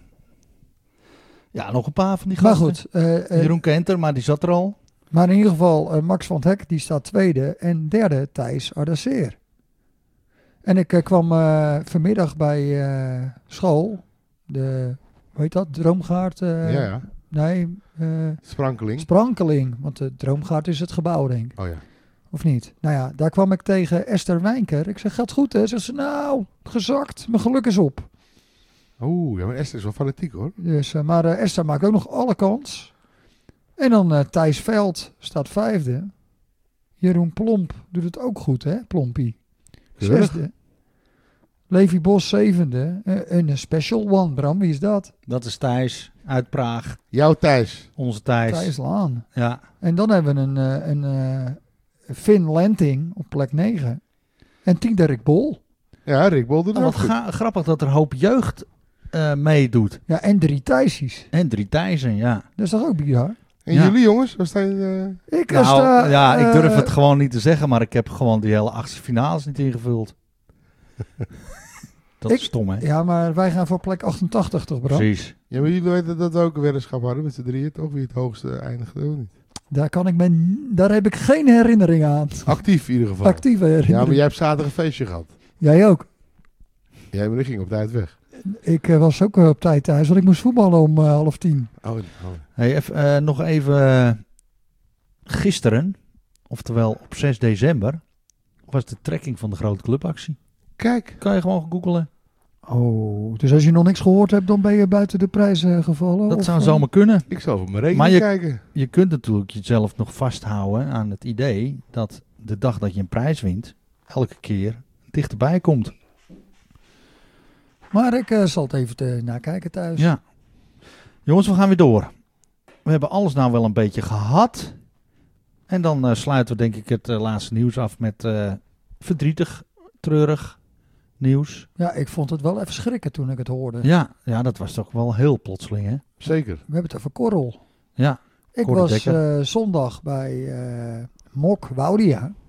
Ja, nog een paar van die Maar gasten. goed. Jeroen Kenter, maar die zat er al. Maar in ieder geval, Max van 't Hek, die staat tweede. En derde, Thijs Ardaseer. En ik kwam vanmiddag bij school. Hoe heet dat? Droomgaard? Ja. Nee. Sprankeling. Sprankeling. Want de Droomgaard is het gebouw, denk ik. Oh ja. Of niet? Nou ja, daar kwam ik tegen Esther Wijnker. Ik zeg, gaat goed hè? Zegt ze, nou, gezakt. Mijn geluk is op. Oeh, ja, maar Esther is wel fanatiek hoor. Dus, maar Esther maakt ook nog alle kans. En dan Thijs Veld staat vijfde. Jeroen Plomp doet het ook goed, hè? Plompie. Zesde. Levi Bos zevende. Een special one, Bram. Wie is dat? Dat is Thijs uit Praag. Jouw Thijs. Onze Thijs. Thijs Laan. Ja. En dan hebben we een Finn Lenting op plek 9. En 10 Dirk Bol. Ja, Rick Bol doet het Wat ook goed. grappig dat er een hoop jeugd meedoet. Ja, en 3 Thijsies. En 3 Thijsen, ja. Dat is toch ook bizar? En Ja. jullie jongens, waar staan Ik Ik durf het gewoon niet te zeggen, maar ik heb gewoon die hele 8e finales niet ingevuld. Dat is stom, hè? Ja, maar wij gaan voor plek 88 toch, Bram? Precies. Ja, maar jullie weten dat we ook een weddenschap hadden met z'n drieën, toch? Wie het hoogste eindigde, of niet? Daar heb ik geen herinnering aan. Actief in ieder geval. Actieve herinnering. Ja, maar jij hebt zaterdag een feestje gehad. Jij ook. Jij, maar die ging op tijd weg. Ik was ook op tijd thuis, want ik moest voetballen om 9:30. Oh. Hey, nog even gisteren, oftewel op 6 december, was de trekking van de grote clubactie. Kijk. Kan je gewoon googlen. Oh, dus als je nog niks gehoord hebt, dan ben je buiten de prijzen gevallen? Dat of, zou zomaar kunnen. Ik zal op mijn rekening Maar kijken. Je kunt natuurlijk jezelf nog vasthouden aan het idee dat de dag dat je een prijs wint, elke keer dichterbij komt. Maar ik zal het even nakijken thuis. Ja. Jongens, we gaan weer door. We hebben alles nou wel een beetje gehad. En dan sluiten we denk ik het laatste nieuws af met verdrietig, treurig nieuws. Ja, ik vond het wel even schrikken toen ik het hoorde. Ja, dat was toch wel heel plotseling, hè? Zeker. We hebben het over Korrel. Ja. Ik Corrie was Dekker. zondag bij Mok Woudia. Een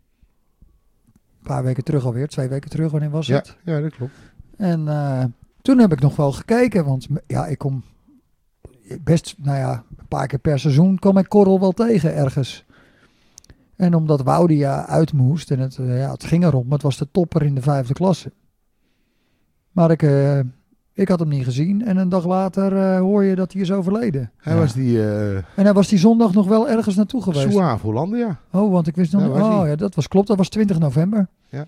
paar weken terug alweer, 2 weken terug, wanneer was het? Ja, dat klopt. En toen heb ik nog wel gekeken, want ja, ik kom best, een paar keer per seizoen kom ik Korrel wel tegen ergens. En omdat Woudia uit moest en het ging erom, het was de topper in de 5e klasse. Maar ik had hem niet gezien en een dag later hoor je dat hij is overleden. Hij was En hij was die zondag nog wel ergens naartoe geweest. Suave Hollandia. Oh, want ik wist nog niet. Dat klopt, dat was 20 november.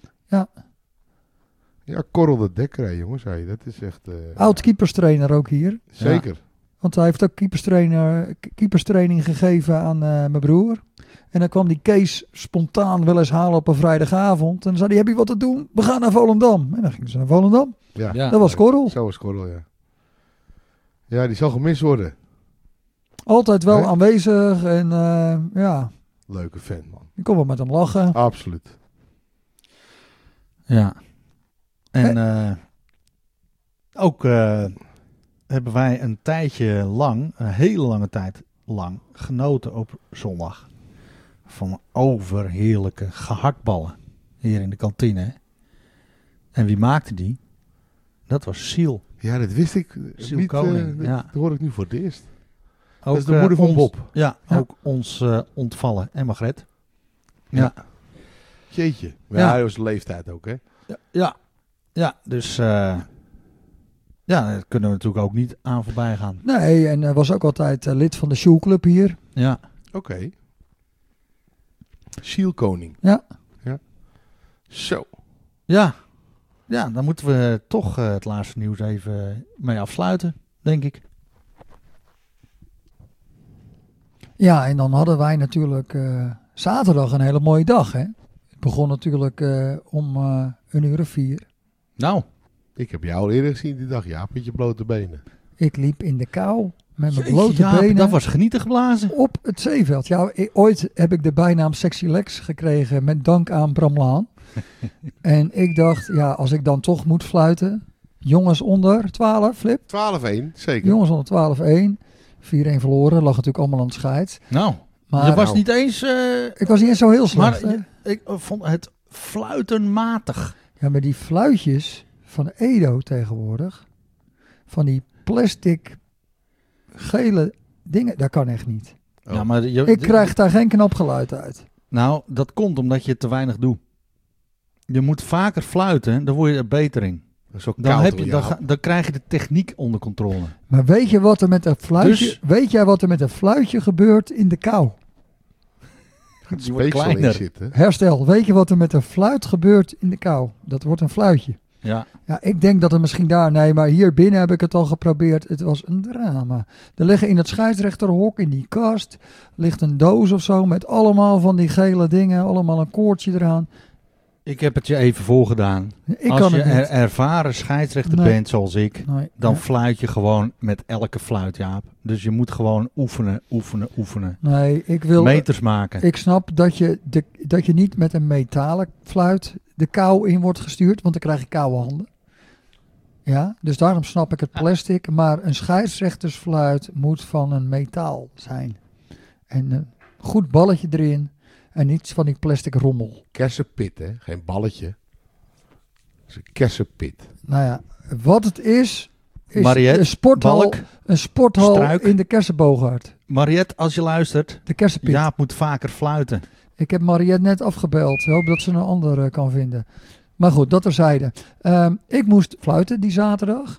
Ja, Korrel de Dekker, jongens. Hey, dat is echt... Oud keeperstrainer ook hier. Zeker. Ja. Want hij heeft ook keeperstraining gegeven aan mijn broer. En dan kwam die Kees spontaan wel eens halen op een vrijdagavond. En dan zei hij, heb je wat te doen? We gaan naar Volendam. En dan gingen ze naar Volendam. Ja. Dat was Korrel. Zo was Korrel, ja. Ja, die zal gemist worden. Altijd wel aanwezig en Leuke fan, man. ik kon wel met hem lachen. Absoluut. Ja. En ook hebben wij een tijdje lang, een hele lange tijd lang, genoten op zondag van overheerlijke gehaktballen hier in de kantine. En wie maakte die? Dat was Siel. Ja, dat wist ik Siel niet. Koning, Dat hoor ik nu voor het eerst. Ook, dat is de moeder van Bob. Ja, ook ons ontvallen. En Margret. Ja. Jeetje. Maar Ja. ja, dat was de leeftijd ook, hè? Ja, dus daar kunnen we natuurlijk ook niet aan voorbij gaan. Nee, en hij was ook altijd lid van de shoelclub hier. Ja. Oké. Siel Koning. Ja. Zo. Ja, dan moeten we toch het laatste nieuws even mee afsluiten, denk ik. Ja, en dan hadden wij natuurlijk zaterdag een hele mooie dag, hè. Het begon natuurlijk om 1:04. Nou. Ik heb jou al eerder gezien die dag, Jaap, met je blote benen. Ik liep in de kou met mijn Jeetje, blote Jaap, benen dat was genieten geblazen. op het zeeveld. Ja, ooit heb ik de bijnaam Sexy Lex gekregen met dank aan Bram Laan. En ik dacht, ja, als ik dan toch moet fluiten. Jongens onder 12, Flip. 12-1, zeker. Jongens onder 12-1. 4-1 verloren, lag natuurlijk allemaal aan het scheid. Nou, Maar je was niet eens... ik was niet eens zo heel slecht. maar hè? ik vond het fluitenmatig. Ja, maar die fluitjes van Edo tegenwoordig, van die plastic gele dingen, dat kan echt niet. Oh. Ja, maar Ik krijg daar geen knapgeluid uit. Nou, dat komt omdat je te weinig doet. Je moet vaker fluiten, dan word je er beter in. Zo Dan, koud, heb je, hoor, dan, Jaap. dan krijg je de techniek onder controle. Maar weet je wat er met een fluitje, Dus- weet jij wat er met een fluitje gebeurt in de kou? Het Die wordt speeksel in kleiner. zitten. Herstel, weet je wat er met een fluit gebeurt in de kou? Dat wordt een fluitje. Ja. Ja, ik denk dat er misschien daar... Nee, maar hier binnen heb ik het al geprobeerd. Het was een drama. Er liggen in het scheidsrechterhok, in die kast, ligt een doos of zo met allemaal van die gele dingen. Allemaal een koordje eraan. Ik heb het je even voorgedaan. Ik Als kan je het niet. ervaren scheidsrechter Nee. bent zoals ik, Nee, dan nee. fluit je gewoon met elke fluit, Jaap. Dus je moet gewoon oefenen. Nee, ik wil... Meters maken. Ik snap dat je niet met een metalen fluit de kou in wordt gestuurd, want dan krijg je koude handen. Ja, dus daarom snap ik het plastic. Maar een scheidsrechtersfluit moet van een metaal zijn. En een goed balletje erin en niets van die plastic rommel. Kersenpit, hè? Geen balletje. Het is een kersenpit. Nou ja, wat het is Mariette, Balk, een sporthal Struik. in de Kersenboogaard. Mariette, als je luistert, De Kersenpit. Jaap moet vaker fluiten. Ik heb Mariette net afgebeld. Ik hoop dat ze een ander kan vinden. Maar goed, dat terzijde. Ik moest fluiten die zaterdag.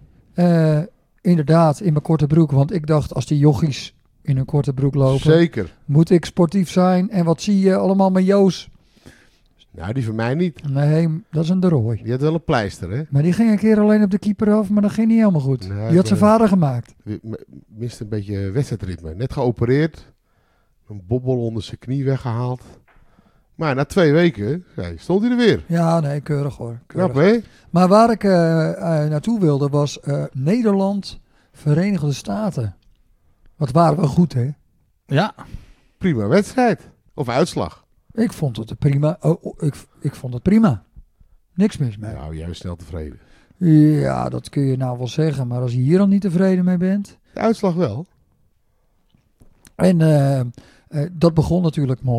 Inderdaad, in mijn korte broek. Want ik dacht, als die jochies in een korte broek lopen, Zeker. moet ik sportief zijn. En wat zie je allemaal met Joos? Nou, die van mij niet. Nee, dat is een de Rooi. Die had wel een pleister, hè? Maar die ging een keer alleen op de keeper af, maar dat ging niet helemaal goed. Nee, Die had zijn vader gemaakt. Mist een beetje wedstrijdritme. Net geopereerd. Een bobbel onder zijn knie weggehaald. Maar na 2 weken stond hij er weer. Ja, nee, keurig hoor. Keurig. Knap, hè? Maar waar ik naartoe wilde was Nederland, Verenigde Staten. Wat waren we goed, hè? Ja, Prima wedstrijd. Of uitslag. Ik vond het prima. Ik vond het prima. Niks mis mee. Nou, juist snel tevreden. Ja, dat kun je nou wel zeggen. Maar als je hier al niet tevreden mee bent. De uitslag wel. En dat begon natuurlijk mooi.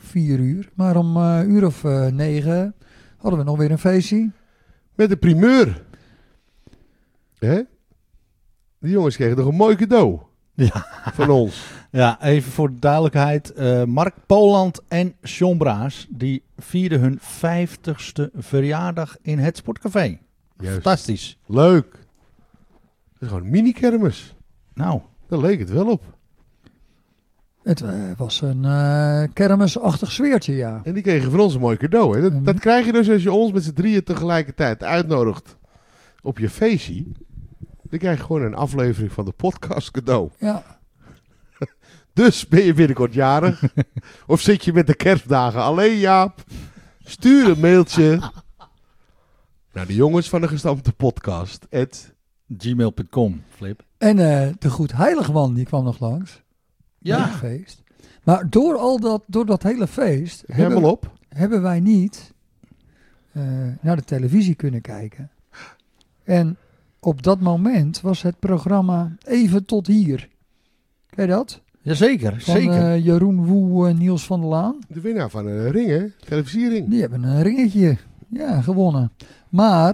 4 uur. Maar om uur of 9 hadden we nog weer een feestje. Met de primeur. Hè? Die jongens kregen toch een mooi cadeau. Ja. Van ons. Ja, even voor de duidelijkheid. Mark Poland en John Braas, die vierden hun 50ste verjaardag in het Sportcafé. Juist. Fantastisch. Leuk. Dat is gewoon een mini-kermis. Nou, Daar leek het wel op. Het was een kermisachtig sfeertje, ja. En die kregen van ons een mooi cadeau. Hè? Dat krijg je dus als je ons met z'n drieën tegelijkertijd uitnodigt op je feestje. Dan krijg je gewoon een aflevering van de podcast cadeau. Ja, Dus ben je binnenkort jarig? Of zit je met de kerstdagen alleen, Jaap? Stuur een mailtje naar de jongens van de gestampte podcast. gmail.com, Flip. en de Goed Heiligman die kwam nog langs. Ja. Bij het feest. Maar door dat hele feest Helemaal op. hebben wij niet naar de televisie kunnen kijken. En op dat moment was het programma Even tot hier. Ken je dat? Jazeker, Van zeker. Jeroen Woe en Niels van der Laan. De winnaar van een ring, hè? Televisiering. Die hebben een ringetje gewonnen. Maar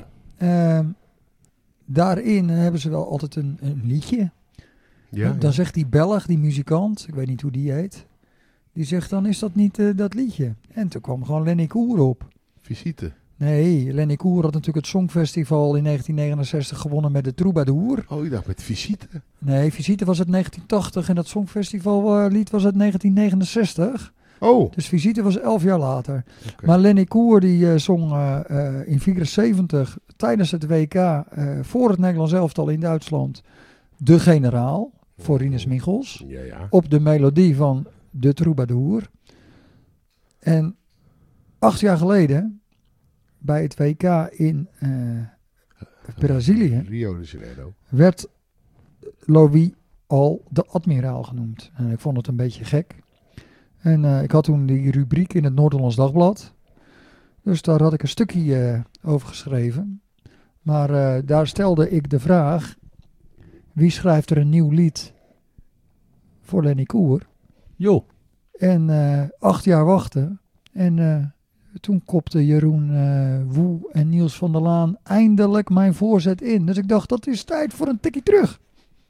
daarin hebben ze wel altijd een liedje. Ja, Dan zegt die Belg, die muzikant, ik weet niet hoe die heet. Die zegt dan, is dat niet dat liedje? En toen kwam gewoon Lenny Koer op. Visite. Nee, Lenny Koer had natuurlijk het Songfestival in 1969 gewonnen met de Troubadour. Oh, ik dacht met visite. Nee, Visite was uit 1980 en dat Songfestival lied was uit 1969. Oh, Dus Visite was 11 jaar later. oké. Maar Lenny Koer die zong in 1974 tijdens het WK voor het Nederlands elftal in Duitsland De Generaal voor Rinus Michels. Ja, ja. Op de melodie van De Troubadour. En 8 jaar geleden bij het WK in Brazilië Rio de Janeiro. werd Louis al de Admiraal genoemd. En ik vond het een beetje gek. En ik had toen die rubriek in het Noord-Hollands Dagblad. Dus daar had ik een stukje over geschreven. Maar daar stelde ik de vraag: wie schrijft er een nieuw lied voor Lenny Koer? Jo. En 8 jaar wachten. En toen kopte Jeroen Woe en Niels van der Laan eindelijk mijn voorzet in. Dus ik dacht, dat is tijd voor een tikkie terug.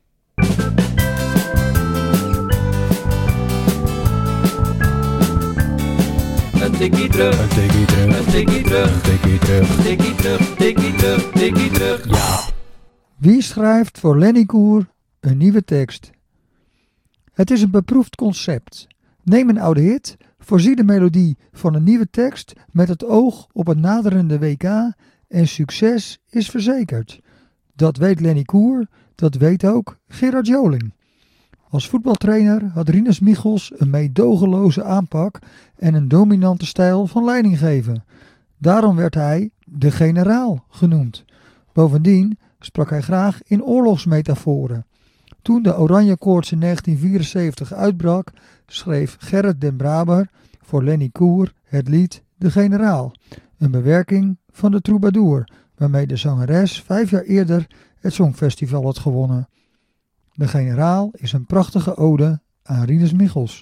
Een tikkie terug, Een tikkie terug, een tikkie terug, een tikkie terug. tikkie terug, tikkie terug, tikkie terug. Ja. Wie schrijft voor Lenny Koer een nieuwe tekst? Het is een beproefd concept. Neem een oude hit, voorzie de melodie van een nieuwe tekst met het oog op het naderende WK en succes is verzekerd. Dat weet Lenny Koer, dat weet ook Gerard Joling. Als voetbaltrainer had Rinus Michels een meedogenloze aanpak en een dominante stijl van leidinggeven. Daarom werd hij de generaal genoemd. Bovendien sprak hij graag in oorlogsmetaforen. Toen de Oranjekoorts in 1974 uitbrak, schreef Gerrit den Braber voor Lenny Koer het lied De Generaal, een bewerking van de Troubadour, waarmee de zangeres 5 jaar eerder het Songfestival had gewonnen. De Generaal is een prachtige ode aan Rinus Michels.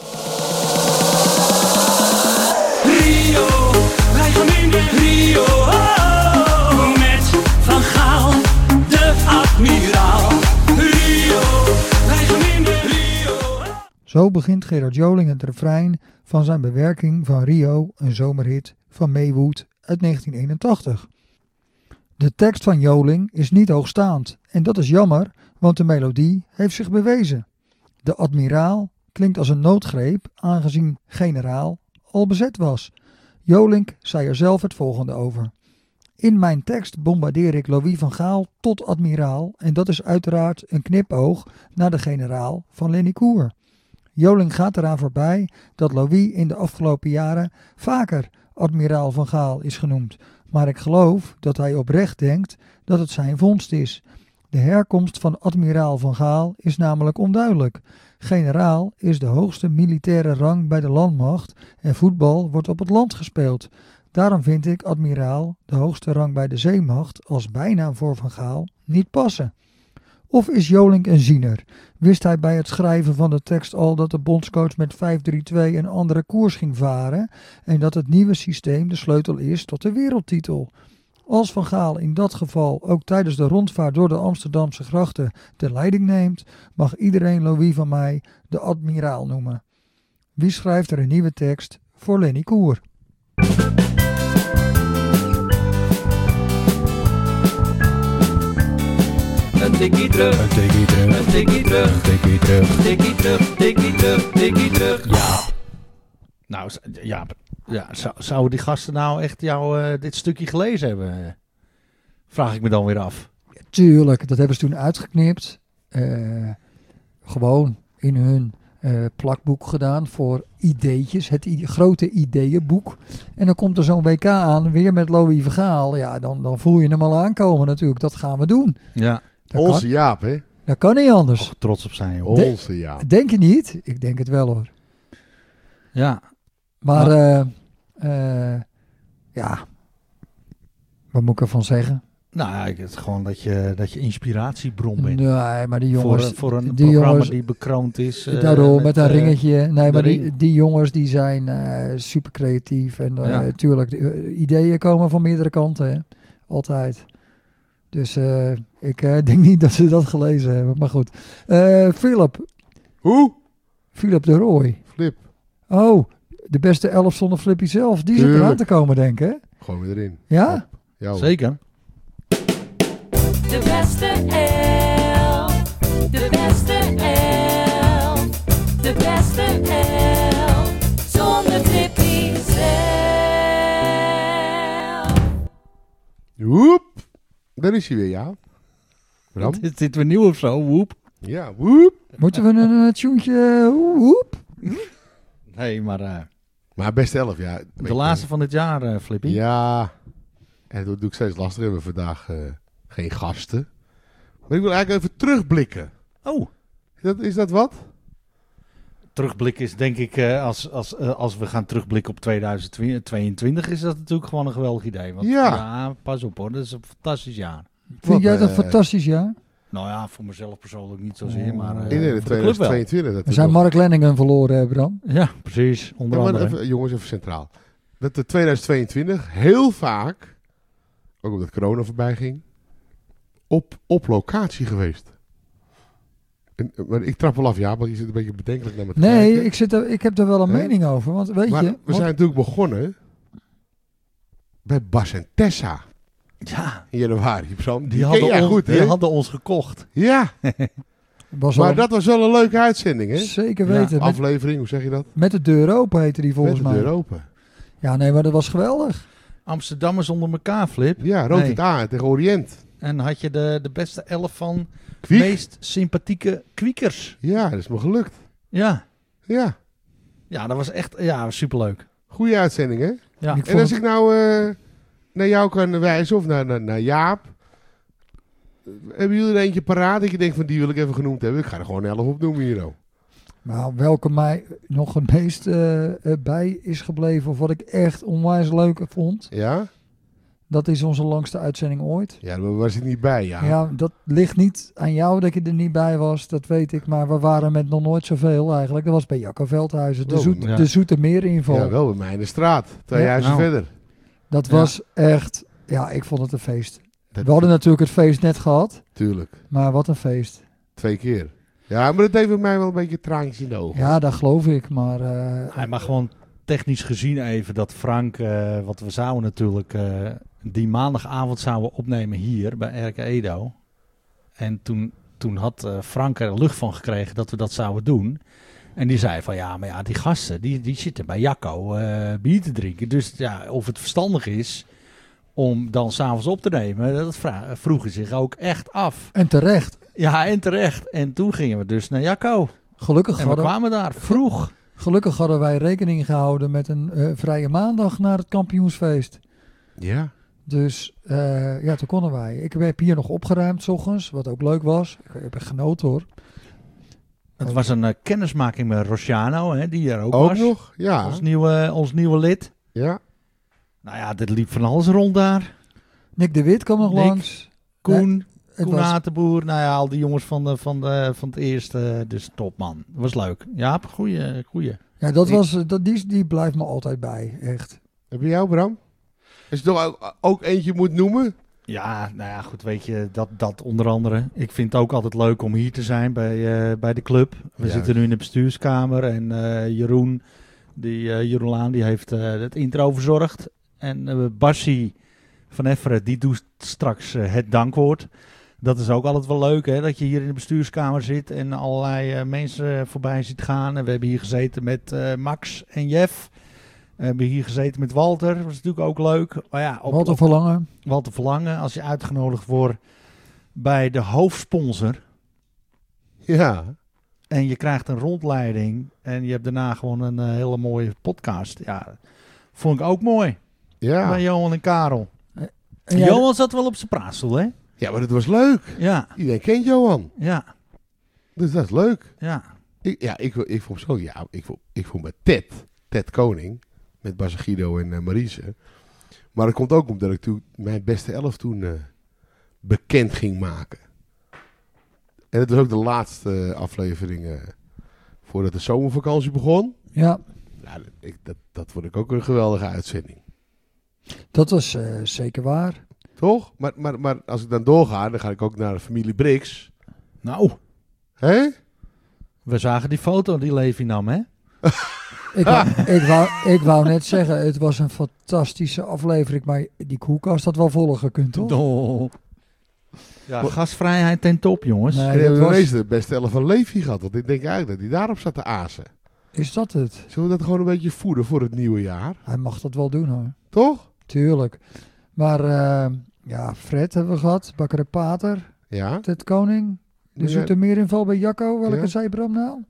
Rio, wij gaan in Rio, oh, met Van Gaal, de admiraal. Rio, wij gaan in Rio. Zo begint Gerard Joling het refrein van zijn bewerking van Rio, een zomerhit van Maywood uit 1981. De tekst van Joling is niet hoogstaand en dat is jammer, want de melodie heeft zich bewezen. De admiraal klinkt als een noodgreep aangezien generaal al bezet was. Joling zei er zelf het volgende over. In mijn tekst bombardeer ik Louis van Gaal tot admiraal en dat is uiteraard een knipoog naar de generaal van Lenny Koer. Joling gaat eraan voorbij dat Louis in de afgelopen jaren vaker admiraal van Gaal is genoemd, maar ik geloof dat hij oprecht denkt dat het zijn vondst is. De herkomst van admiraal van Gaal is namelijk onduidelijk. Generaal is de hoogste militaire rang bij de landmacht en voetbal wordt op het land gespeeld. Daarom vind ik admiraal, de hoogste rang bij de zeemacht, als bijnaam voor Van Gaal niet passen. Of is Jolink een ziener? Wist hij bij het schrijven van de tekst al dat de bondscoach met 5-3-2 een andere koers ging varen en dat het nieuwe systeem de sleutel is tot de wereldtitel? Als Van Gaal in dat geval ook tijdens de rondvaart door de Amsterdamse grachten de leiding neemt, mag iedereen Louis van mij de admiraal noemen. Wie schrijft er een nieuwe tekst voor Lenny Koer? Een tikkie terug, een tikkie terug, een tikkie terug, een tikkie terug, tikkie terug, tikkie terug, tikkie terug. Ja. Nou, zouden die gasten nou echt dit stukje gelezen hebben? Vraag ik me dan weer af. Tuurlijk, dat hebben ze toen uitgeknipt. Gewoon in hun plakboek gedaan voor ideetjes. Het grote ideeënboek. En dan komt er zo'n WK aan, weer met Louis van Gaal. Ja, dan voel je hem al aankomen natuurlijk. Dat gaan we doen. Ja. Onze Jaap, hè? Dat kan niet anders. Toch trots op zijn, joh. Onze Jaap. Denk je niet? Ik denk het wel, hoor. Ja. Maar, ja. Wat moet ik ervan zeggen? Nou ja, het is gewoon dat je inspiratiebron bent. Nee, maar die jongens... Voor een die programma jongens, die bekroond is. daarom, met een ringetje. Nee, maar ring. die jongens die zijn super creatief. En Ja. tuurlijk, ideeën komen van meerdere kanten. Hè? Altijd. Dus ik denk niet dat ze dat gelezen hebben. Maar goed. Philip. Hoe? Philip de Rooij. Flip. Oh, de beste 11 zonder Flippy zelf. Die zit Tuurlijk. eraan te komen, denk ik. Hè? Gewoon weer erin. Ja? Ja, hoor. Zeker. De beste elf, de beste elf, de beste elf, zonder Flippy zelf. Woep. Daar is hij weer, ja. Bram? Is dit weer nieuw of zo? Woep. Ja, woep. Moeten we een tuentje... Woep? Nee, maar Maar best 11, ja. de laatste van dit jaar, Flippy. Ja. En dat doe ik steeds lastig. We hebben vandaag geen gasten. Maar ik wil eigenlijk even terugblikken. Oh. Is dat wat? Terugblikken is denk ik, als we gaan terugblikken op 2022, is dat natuurlijk gewoon een geweldig idee. Want, Ja. Pas op hoor, dat is een fantastisch jaar. Vind jij dat eh, fantastisch, ja? Nou ja, voor mezelf persoonlijk niet zozeer, maar In voor de club wel. 2022. Dat We zijn Mark Lenningen verloren, hè, Bram. Ja, precies. Onder andere. even, jongens, even centraal. Dat de 2022 heel vaak, ook omdat corona voorbij ging, op locatie geweest. Maar ik trap wel af, ja, want je zit een beetje bedenkelijk naar me te Nee, kijken. ik heb er wel een Hè? mening over. Want weet Maar je... we zijn natuurlijk begonnen bij Bas en Tessa Ja, in januari. Bram. die ken jij goed, hè? hadden ons gekocht. Ja, was maar wel dat was wel een leuke uitzending, hè? zeker Ja, weten. Met, Aflevering, hoe zeg je dat? met de deur open heette die volgens Met de mij. deur open. Ja, nee, maar dat was geweldig. Amsterdammers onder elkaar, Flip. Ja, Rood Nee. A tegen Oriënt. En had je de beste 11 van Kwiek. meest sympathieke kwiekers. Ja, dat is me gelukt. Ja. Ja, Ja, dat was echt superleuk. goede uitzending, hè? Ja. Ik En vond als ik nou naar jou kan wijzen of naar Jaap. Hebben jullie er eentje paraat dat je denkt van die wil ik even genoemd hebben? Ik ga er gewoon 11 op noemen hier nou. Nou, welke mij nog het meest bij is gebleven, of wat ik echt onwijs leuk vond, Ja? dat is onze langste uitzending ooit. Ja, daar was ik niet bij, ja. Ja, dat ligt niet aan jou dat je er niet bij was, dat weet ik. Maar we waren met nog nooit zoveel eigenlijk. Dat was bij Jacco Veldhuizen, Oh, ja. de Zoetermeerinval. Ja, wel bij mij in de straat. 2 Ja. huizen Nou. verder. Dat Ja. was echt, ja, ik vond het een feest. Dat- We hadden natuurlijk het feest net gehad, Tuurlijk. maar wat een feest. 2 keer. Ja, maar dat deed bij mij wel een beetje traantjes in de ogen. Ja, dat geloof ik, maar... Maar gewoon technisch gezien even dat Frank, wat we zouden natuurlijk die maandagavond zouden opnemen hier bij RK Edo. En toen had Frank er lucht van gekregen dat we dat zouden doen. En die zei van maar ja, die gasten die zitten bij Jacco bier te drinken. Dus ja, of het verstandig is om dan s'avonds op te nemen, dat vroegen zich ook echt af. En terecht. Ja, en terecht. En toen gingen we dus naar Jacco. Gelukkig En we kwamen daar vroeg. Gelukkig hadden wij rekening gehouden met een vrije maandag naar het kampioensfeest. Ja. Dus ja, toen konden wij. Ik heb hier nog opgeruimd 's ochtends, wat ook leuk was. Ik heb genoten hoor. Het was een kennismaking met Rosciano, hè, die er ook Ook was. nog? Ja. Ons nieuwe lid. Ja. Nou ja, dit liep van alles rond daar. Nick de Wit kwam nog Nick. langs. Koen. Het Koen was, Hatenboer, nou ja, al die jongens van het eerste. Dus top, man. Was leuk. Ja, goeie. ja, die blijft me altijd bij, echt. Heb je jou, Bram? Als je toch ook eentje moet noemen? Ja, nou ja, goed, weet je, dat onder andere. Ik vind het ook altijd leuk om hier te zijn bij de club. We Ja. zitten nu in de bestuurskamer en Jeroen Laan, die heeft het intro verzorgd. En Bassie van Efferen, die doet straks het dankwoord. Dat is ook altijd wel leuk, hè, dat je hier in de bestuurskamer zit en allerlei mensen voorbij ziet gaan. En we hebben hier gezeten met Max en Jeff. We hebben hier gezeten met Walter, dat was natuurlijk ook leuk. Maar ja, Walter Verlangen. Walter Verlangen, als je uitgenodigd wordt bij de hoofdsponsor Ja. en je krijgt een rondleiding en je hebt daarna gewoon een hele mooie podcast. Ja, vond ik ook mooi. Ja. Bij Johan en Karel. En jij- Johan zat wel op zijn praatstoel, hè? Ja, maar dat was leuk. Ja, Iedereen kent Johan. ja, Dus dat is leuk. ja. Ik vond zo, ja, ik vond met Ted Koning, met Bas en Guido en Marise. Maar dat komt ook omdat ik toen mijn beste 11 toen bekend ging maken. En het was ook de laatste aflevering voordat de zomervakantie begon. Ja, Ja, dat vond ik ook een geweldige uitzending. dat was zeker waar. Toch? Maar als ik dan doorga, dan ga ik ook naar de familie Brix. Nou, Hé? we zagen die foto die Levi nam, hè? Ik wou net zeggen, het was een fantastische aflevering, maar die koelkast had wel voller gekund, toch? Oh. Ja, gasvrijheid ten top, jongens. Nee. En dat hebben we was- ineens de beste 11 van Levi gehad. Want ik denk eigenlijk dat hij daarop zat te azen. Is dat het? Zullen we dat gewoon een beetje voeden voor het nieuwe jaar? Hij mag dat wel doen, hoor. Toch? Tuurlijk. Maar ja, Fred hebben we gehad, Bakker en Pater, Ja. Ted Koning, de Ja. Zoetermeerinval bij Jacco. Welke Ja. zei Bram nou?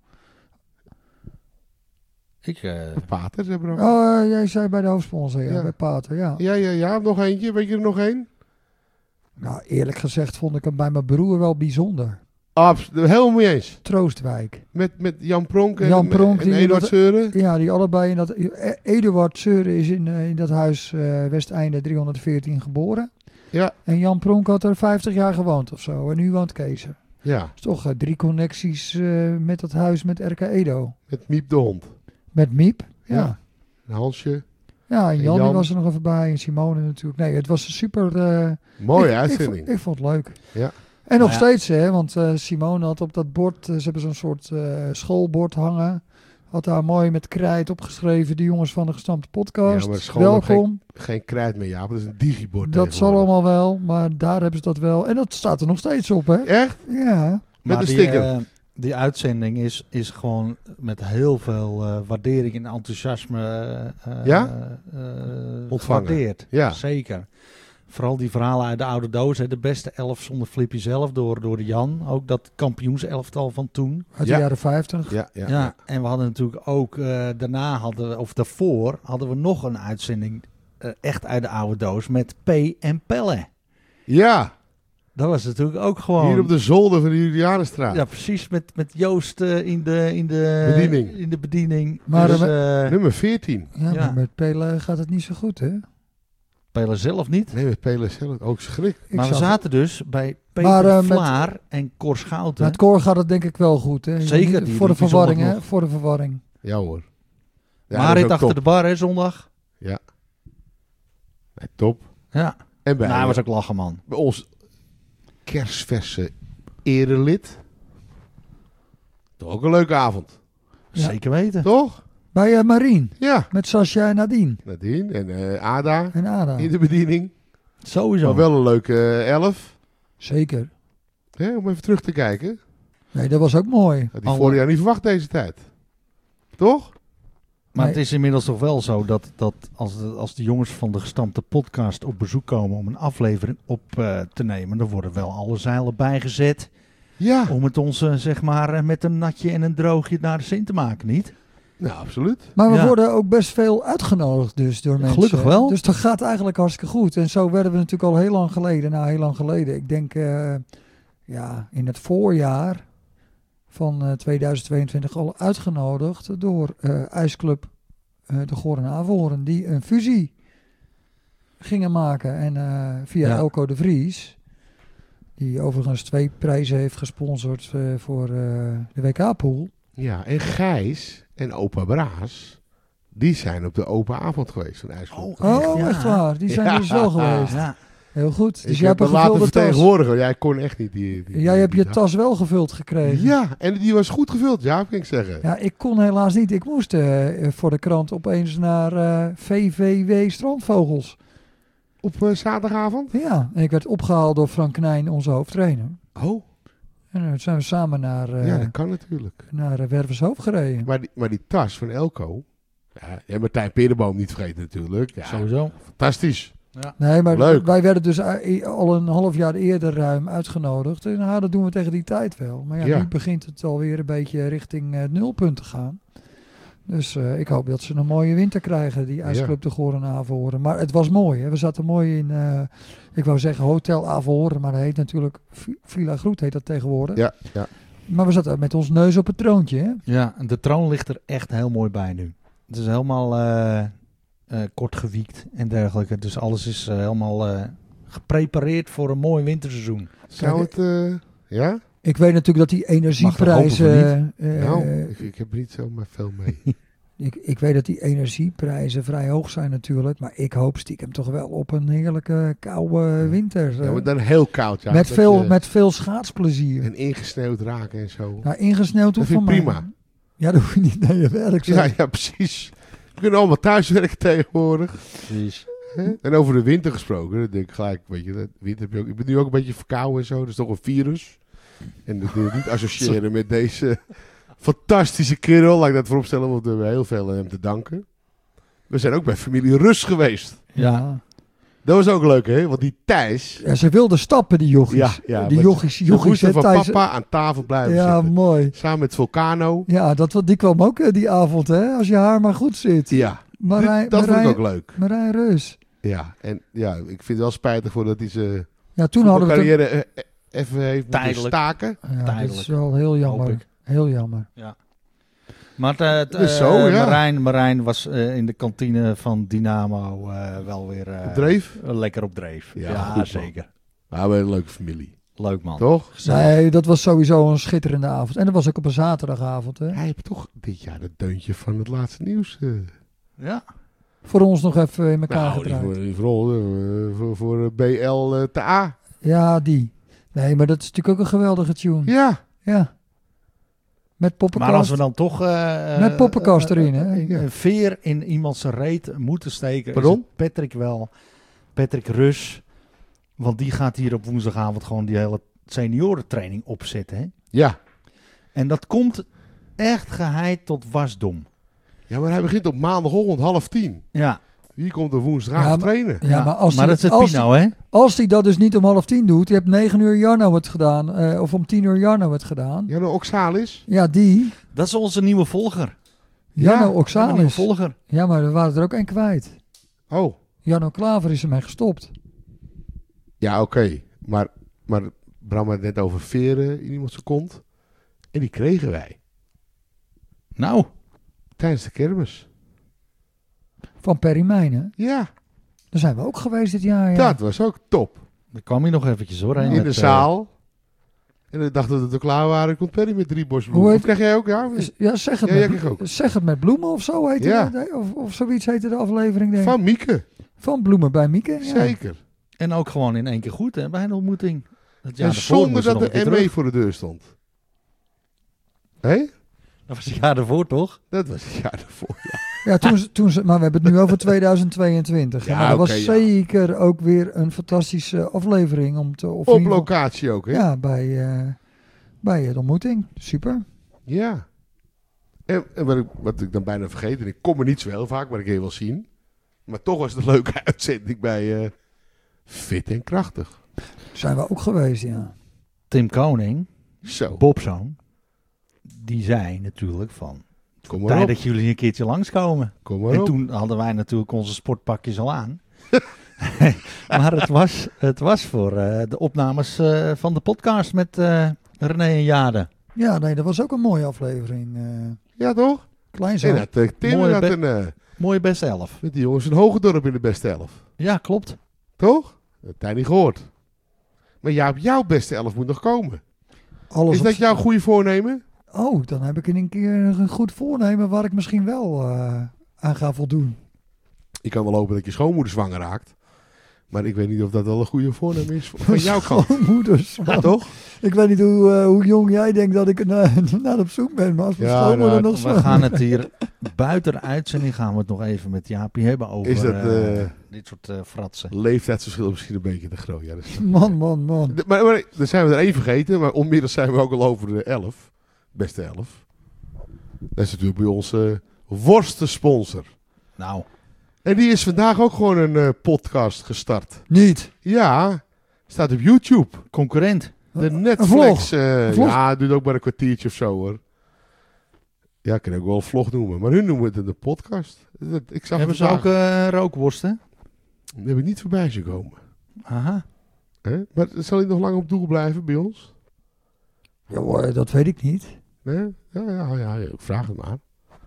Pater, zeg maar. Oh, jij zei bij de hoofdsponsor, ja, Ja. bij Pater, ja. Ja. Nog eentje. Weet je er nog één? Nou, eerlijk gezegd vond ik hem bij mijn broer wel bijzonder. Absoluut. Helemaal mee eens. Troostwijk. Met Jan Pronk en, Jan Pronk, en die- Eduard dat- Seuren. Ja, die allebei in dat... Eduard Seuren is in dat huis Westeinde 314 geboren. Ja. En Jan Pronk had er 50 jaar gewoond of zo. En nu woont Kees er. Ja. is toch 3 connecties met dat huis met RK Edo. Met Miep de hond. Met Miep, ja. Ja. En Hansje. Ja, en En Jan, die Jan. was er nog even bij. En Simone natuurlijk. Nee, het was een super... Mooie ik uitzending. Ik vond het leuk. Ja. En nog ja. steeds, hè. Want Simone had op dat bord... ze hebben zo'n soort schoolbord hangen. Had daar mooi met krijt opgeschreven. De jongens van de gestampte podcast. Ja, maar school heeft Welkom. Geen kruid meer, Jaap. Dat is een digibord. Dat zal tegenwoordig. allemaal wel. Maar daar hebben ze dat wel. En dat staat er nog steeds op, hè. Echt? Ja. Met Maar een sticker. Die uitzending is gewoon met heel veel waardering en enthousiasme Ontvangen. gewaardeerd. Ja. Zeker. Vooral die verhalen uit de oude doos. Hè. De beste 11 zonder Flippy zelf door de Jan. Ook dat kampioenselftal van toen. Uit Ja. de jaren 50. Ja. En we hadden natuurlijk ook daarvoor hadden we nog een uitzending echt uit de oude doos met P en Pelle. Ja. Dat was natuurlijk ook gewoon... Hier op de zolder van de Julianenstraat. Ja, precies. Met Joost in de Bediening. In de bediening. Maar, Dus, Nummer 14. Ja, Ja. maar met Pele gaat het niet zo goed, hè. Pelle zelf niet. Nee, met Pele zelf ook schrik. Ik Maar we zag- zaten dus bij Peter Maar, met- Vlaar en Cor Schouten. Met Cor gaat het denk ik wel goed, hè. Zeker, die Voor de doet die verwarring, zondag hè. nog. Voor de verwarring. Ja hoor. Ja, Marit dat is ook achter top. de bar, hè, zondag. Nee, top. Ja. En bij, Nou, hij was ook lachen, man. bij ons kerstverse erelid. Toch ook een leuke avond. Ja. Zeker weten. Toch? Bij Marien. Ja. Met Sascha en Nadine. Nadine en Ada En Ada. in de bediening. Sowieso. Maar wel een leuke 11. Zeker. Hè, om even terug te kijken. Nee, dat was ook mooi. Had hij vorig jaar niet verwacht deze tijd. Toch? Maar Nee. het is inmiddels toch wel zo dat als de jongens van de gestampte podcast op bezoek komen om een aflevering op te nemen, dan worden wel alle zeilen bijgezet Ja. om het ons zeg maar met een natje en een droogje naar de zin te maken, niet? Nou, absoluut. Maar we Ja. worden ook best veel uitgenodigd dus door mensen. Gelukkig wel. Dus dat gaat eigenlijk hartstikke goed. En zo werden we natuurlijk al heel lang geleden. Nou, heel lang geleden. Ik denk in het voorjaar van 2022 al uitgenodigd door IJsclub de Goor en Averhoorn. Die een fusie gingen maken. En via Ja. Elko de Vries. Die overigens 2 prijzen heeft gesponsord voor de WK-pool. Ja, en Gijs en opa Braas, die zijn op de open avond geweest van IJsselclub. Oh, Ja. echt waar. Die zijn Ja. dus wel geweest. Ja. Heel goed. Dus Ik jij heb hebt hem een laten gevulde tas. vertegenwoordigen. Jij kon echt niet die Jij hebt je dag. tas wel gevuld gekregen. Ja, en die was goed gevuld, ja, kan ik zeggen. Ja, ik kon helaas niet. Ik moest voor de krant opeens naar VVW Strandvogels. Op zaterdagavond? Ja, en ik werd opgehaald door Frank Knijn, onze hoofdtrainer. Oh, En toen zijn we samen naar, ja, dat kan natuurlijk. naar Wervershoofd gereden. Maar die tas van Elko, ja, en Martijn Perenboom niet vergeten natuurlijk. Ja, Sowieso. fantastisch. Nee, maar Leuk. wij werden dus al een half jaar eerder ruim uitgenodigd. En dat doen we tegen die tijd wel. Maar ja, Ja. nu begint het alweer een beetje richting het nulpunt te gaan. Dus ik hoop dat ze een mooie winter krijgen, die IJsclub de Goren Averhoorn. Maar het was mooi. Hè? We zaten mooi in, ik wou zeggen Hotel Averhoorn, maar dat heet natuurlijk Villa Groet heet dat tegenwoordig. Ja, ja. Maar we zaten met ons neus op het troontje. Hè? Ja, en de troon ligt er echt heel mooi bij nu. Het is helemaal kort gewiekt en dergelijke. Dus alles is helemaal geprepareerd voor een mooi winterseizoen. Zou het, ja? Ik weet natuurlijk dat die energieprijzen... Nou, ik heb er niet zomaar veel mee. Ik weet dat die energieprijzen vrij hoog zijn natuurlijk. Maar ik hoop stiekem toch wel op een heerlijke koude winter. Ja, maar dan heel koud, ja. Met veel schaatsplezier. En ingesneeuwd raken en zo. Nou, ingesneeuwd Dat hoeft vind van ik mij. prima. Ja, dat hoef je niet naar je werk. Ja, ja, precies. We kunnen allemaal thuiswerken tegenwoordig. Precies. Hè? En over de winter gesproken, dan denk ik gelijk, weet je, de winter heb je ook, ik ben nu ook een beetje verkouden en zo, dat is toch een virus. En dat wil ik niet associëren met deze fantastische kerel, laat ik dat vooropstellen, want we hebben heel veel aan hem te danken. We zijn ook bij familie Rus geweest. Ja. Dat was ook leuk, hè? Want die Thijs, Ja, ze wilden stappen, die jochies. Ja, ja, die met jochies. de goesten hè, van Thijs- papa aan tafel blijven Ja, zitten. mooi. Samen met Vulcano. Ja, die kwam ook die avond, hè. Als je haar maar goed zit. Ja, Marijn, dat vond ik Marijn, ook leuk. Marijn Reus. Ja, en ja, ik vind het wel spijtig voor dat hij zijn Ja, toen hadden we het... carrière even heeft moeten Tijdelijk. staken. Ja, dat Tijdelijk. is wel heel Hoop jammer. ik. Heel jammer. Maar Dus zo, ja. Marijn was in de kantine van Dynamo wel weer Op dreef? lekker op dreef. Ja, Ja, goed, man. zeker. Maar we hebben een leuke familie. Leuk man. Toch? Nee, dat was sowieso een schitterende avond. En dat was ook op een zaterdagavond. Hè. Hij heeft toch dit jaar het deuntje van het laatste nieuws. Ja. Voor ons nog even in elkaar Nou, gedraaid. voor BL te A. Ja, die. Nee, maar dat is natuurlijk ook een geweldige tune. Ja. Ja. Met poppenkast. Maar als we dan toch Met poppenkast erin, hè? een veer in iemands reet moeten steken, Pardon? is het Patrick wel. Patrick Rus. Want die gaat hier op woensdagavond gewoon die hele seniorentraining opzetten. Hè? Ja. En dat komt echt geheid tot wasdom. Ja, maar hij begint op maandagochtend 9:30. Ja, Wie komt er woensdagavond Ja, maar- trainen? Ja, maar als maar die, dat is het als, Pino, hè? als die dat dus niet om 9:30 doet, die hebt 9 uur Jarno het gedaan, of om 10 uur Jarno het gedaan. Ja, nou Oxalis. Ja, die. Dat is onze nieuwe volger. Jarno Ja, Een nieuwe Oxalis. volger. Ja, maar er waren er ook één kwijt. Oh. Jarno Klaver is ermee gestopt. Ja, oké. Maar Bram had het net over veren in iemand zijn kont. En die kregen wij. Nou, Tijdens de kermis. Van Perry Mijnen. Ja, Daar zijn we ook geweest dit jaar. Ja. dat was ook top. daar kwam hij nog eventjes hoor. hè, In met, de zaal. En dan dachten dat we klaar waren. Komt Perry met 3 bos Hoe bloemen. heet- Of krijg jij ook? Ja, Ja, zeg het, Ja, jij met, kreeg ook. zeg het met bloemen of zo heette Ja. het. Of zoiets heette de aflevering. Denk ik. van Mieke. Van bloemen bij Mieke. Ja. Zeker. En ook gewoon in één keer goed hè, bij een ontmoeting. Het jaar En daarvoor zonder moest ze dat nog een de keer ME terug. voor de deur stond. Hé? Dat was het jaar daarvoor toch? Dat was het jaar ervoor. Ja. Ja, maar we hebben het nu over 2022. Ja, maar dat oké, was ja. zeker ook weer een fantastische aflevering. Of in Op ieder geval- locatie ook, hè? Ja, bij de ontmoeting. Super. Ja. En wat ik dan bijna vergeet, en ik kom er niet zo heel vaak, maar ik kan je wel zien. Maar toch was het een leuke uitzending bij Fit en Krachtig. Zijn we ook geweest, ja. Tim Koning, Zo, Bobzoon, die zei natuurlijk van, kom maar tijd op. dat jullie een keertje langskomen. Kom maar En op. toen hadden wij natuurlijk onze sportpakjes al aan. Maar het was voor de opnames van de podcast met René en Jade. Ja, nee, dat was ook een mooie aflevering. Ja, toch? Klein zo. En dat Tim Mooie had be- Mooie beste 11. met die jongens een Hogendorp in de beste 11. Ja, klopt. Toch? Dat heb jij niet gehoord. Maar jouw beste 11 moet nog komen. Alles Is op dat jouw goede voornemen? Oh, dan heb ik in een keer een goed voornemen waar ik misschien wel aan ga voldoen. Ik kan wel hopen dat je schoonmoeder zwanger raakt. Maar ik weet niet of dat wel een goede voornemen is van jouw kant. Schoonmoeders. Ja, toch? Ik weet niet hoe jong jij denkt dat ik naar op zoek ben. Maar als mijn Ja, schoonmoeder nou, nog We zo... gaan het hier buiten de uitzending gaan we het nog even met Jaapie hebben over Is dat, dit soort fratsen. Leeftijdsverschil misschien een beetje te groot. Ja, dat is... Man. maar dan zijn we er één vergeten. Maar onmiddellijk zijn we ook al over de 11. Beste 11. Dat is natuurlijk bij onze worstensponsor. Nou, En die is vandaag ook gewoon een podcast gestart. Niet. Ja, staat op YouTube. concurrent. De vlog. Netflix. Een vlog. Ja, doet ook maar een kwartiertje of zo hoor. Ja, ik kan ook wel een vlog noemen. Maar hun noemen het een podcast. Ik zag Hebben ze vandaag- ook rookworsten? Die heb ik niet voorbij zien komen. Aha. Hè? Maar zal hij nog lang op doel blijven bij ons? Ja, hoor, dat weet ik niet. Nee? Ja, ik vraag het maar.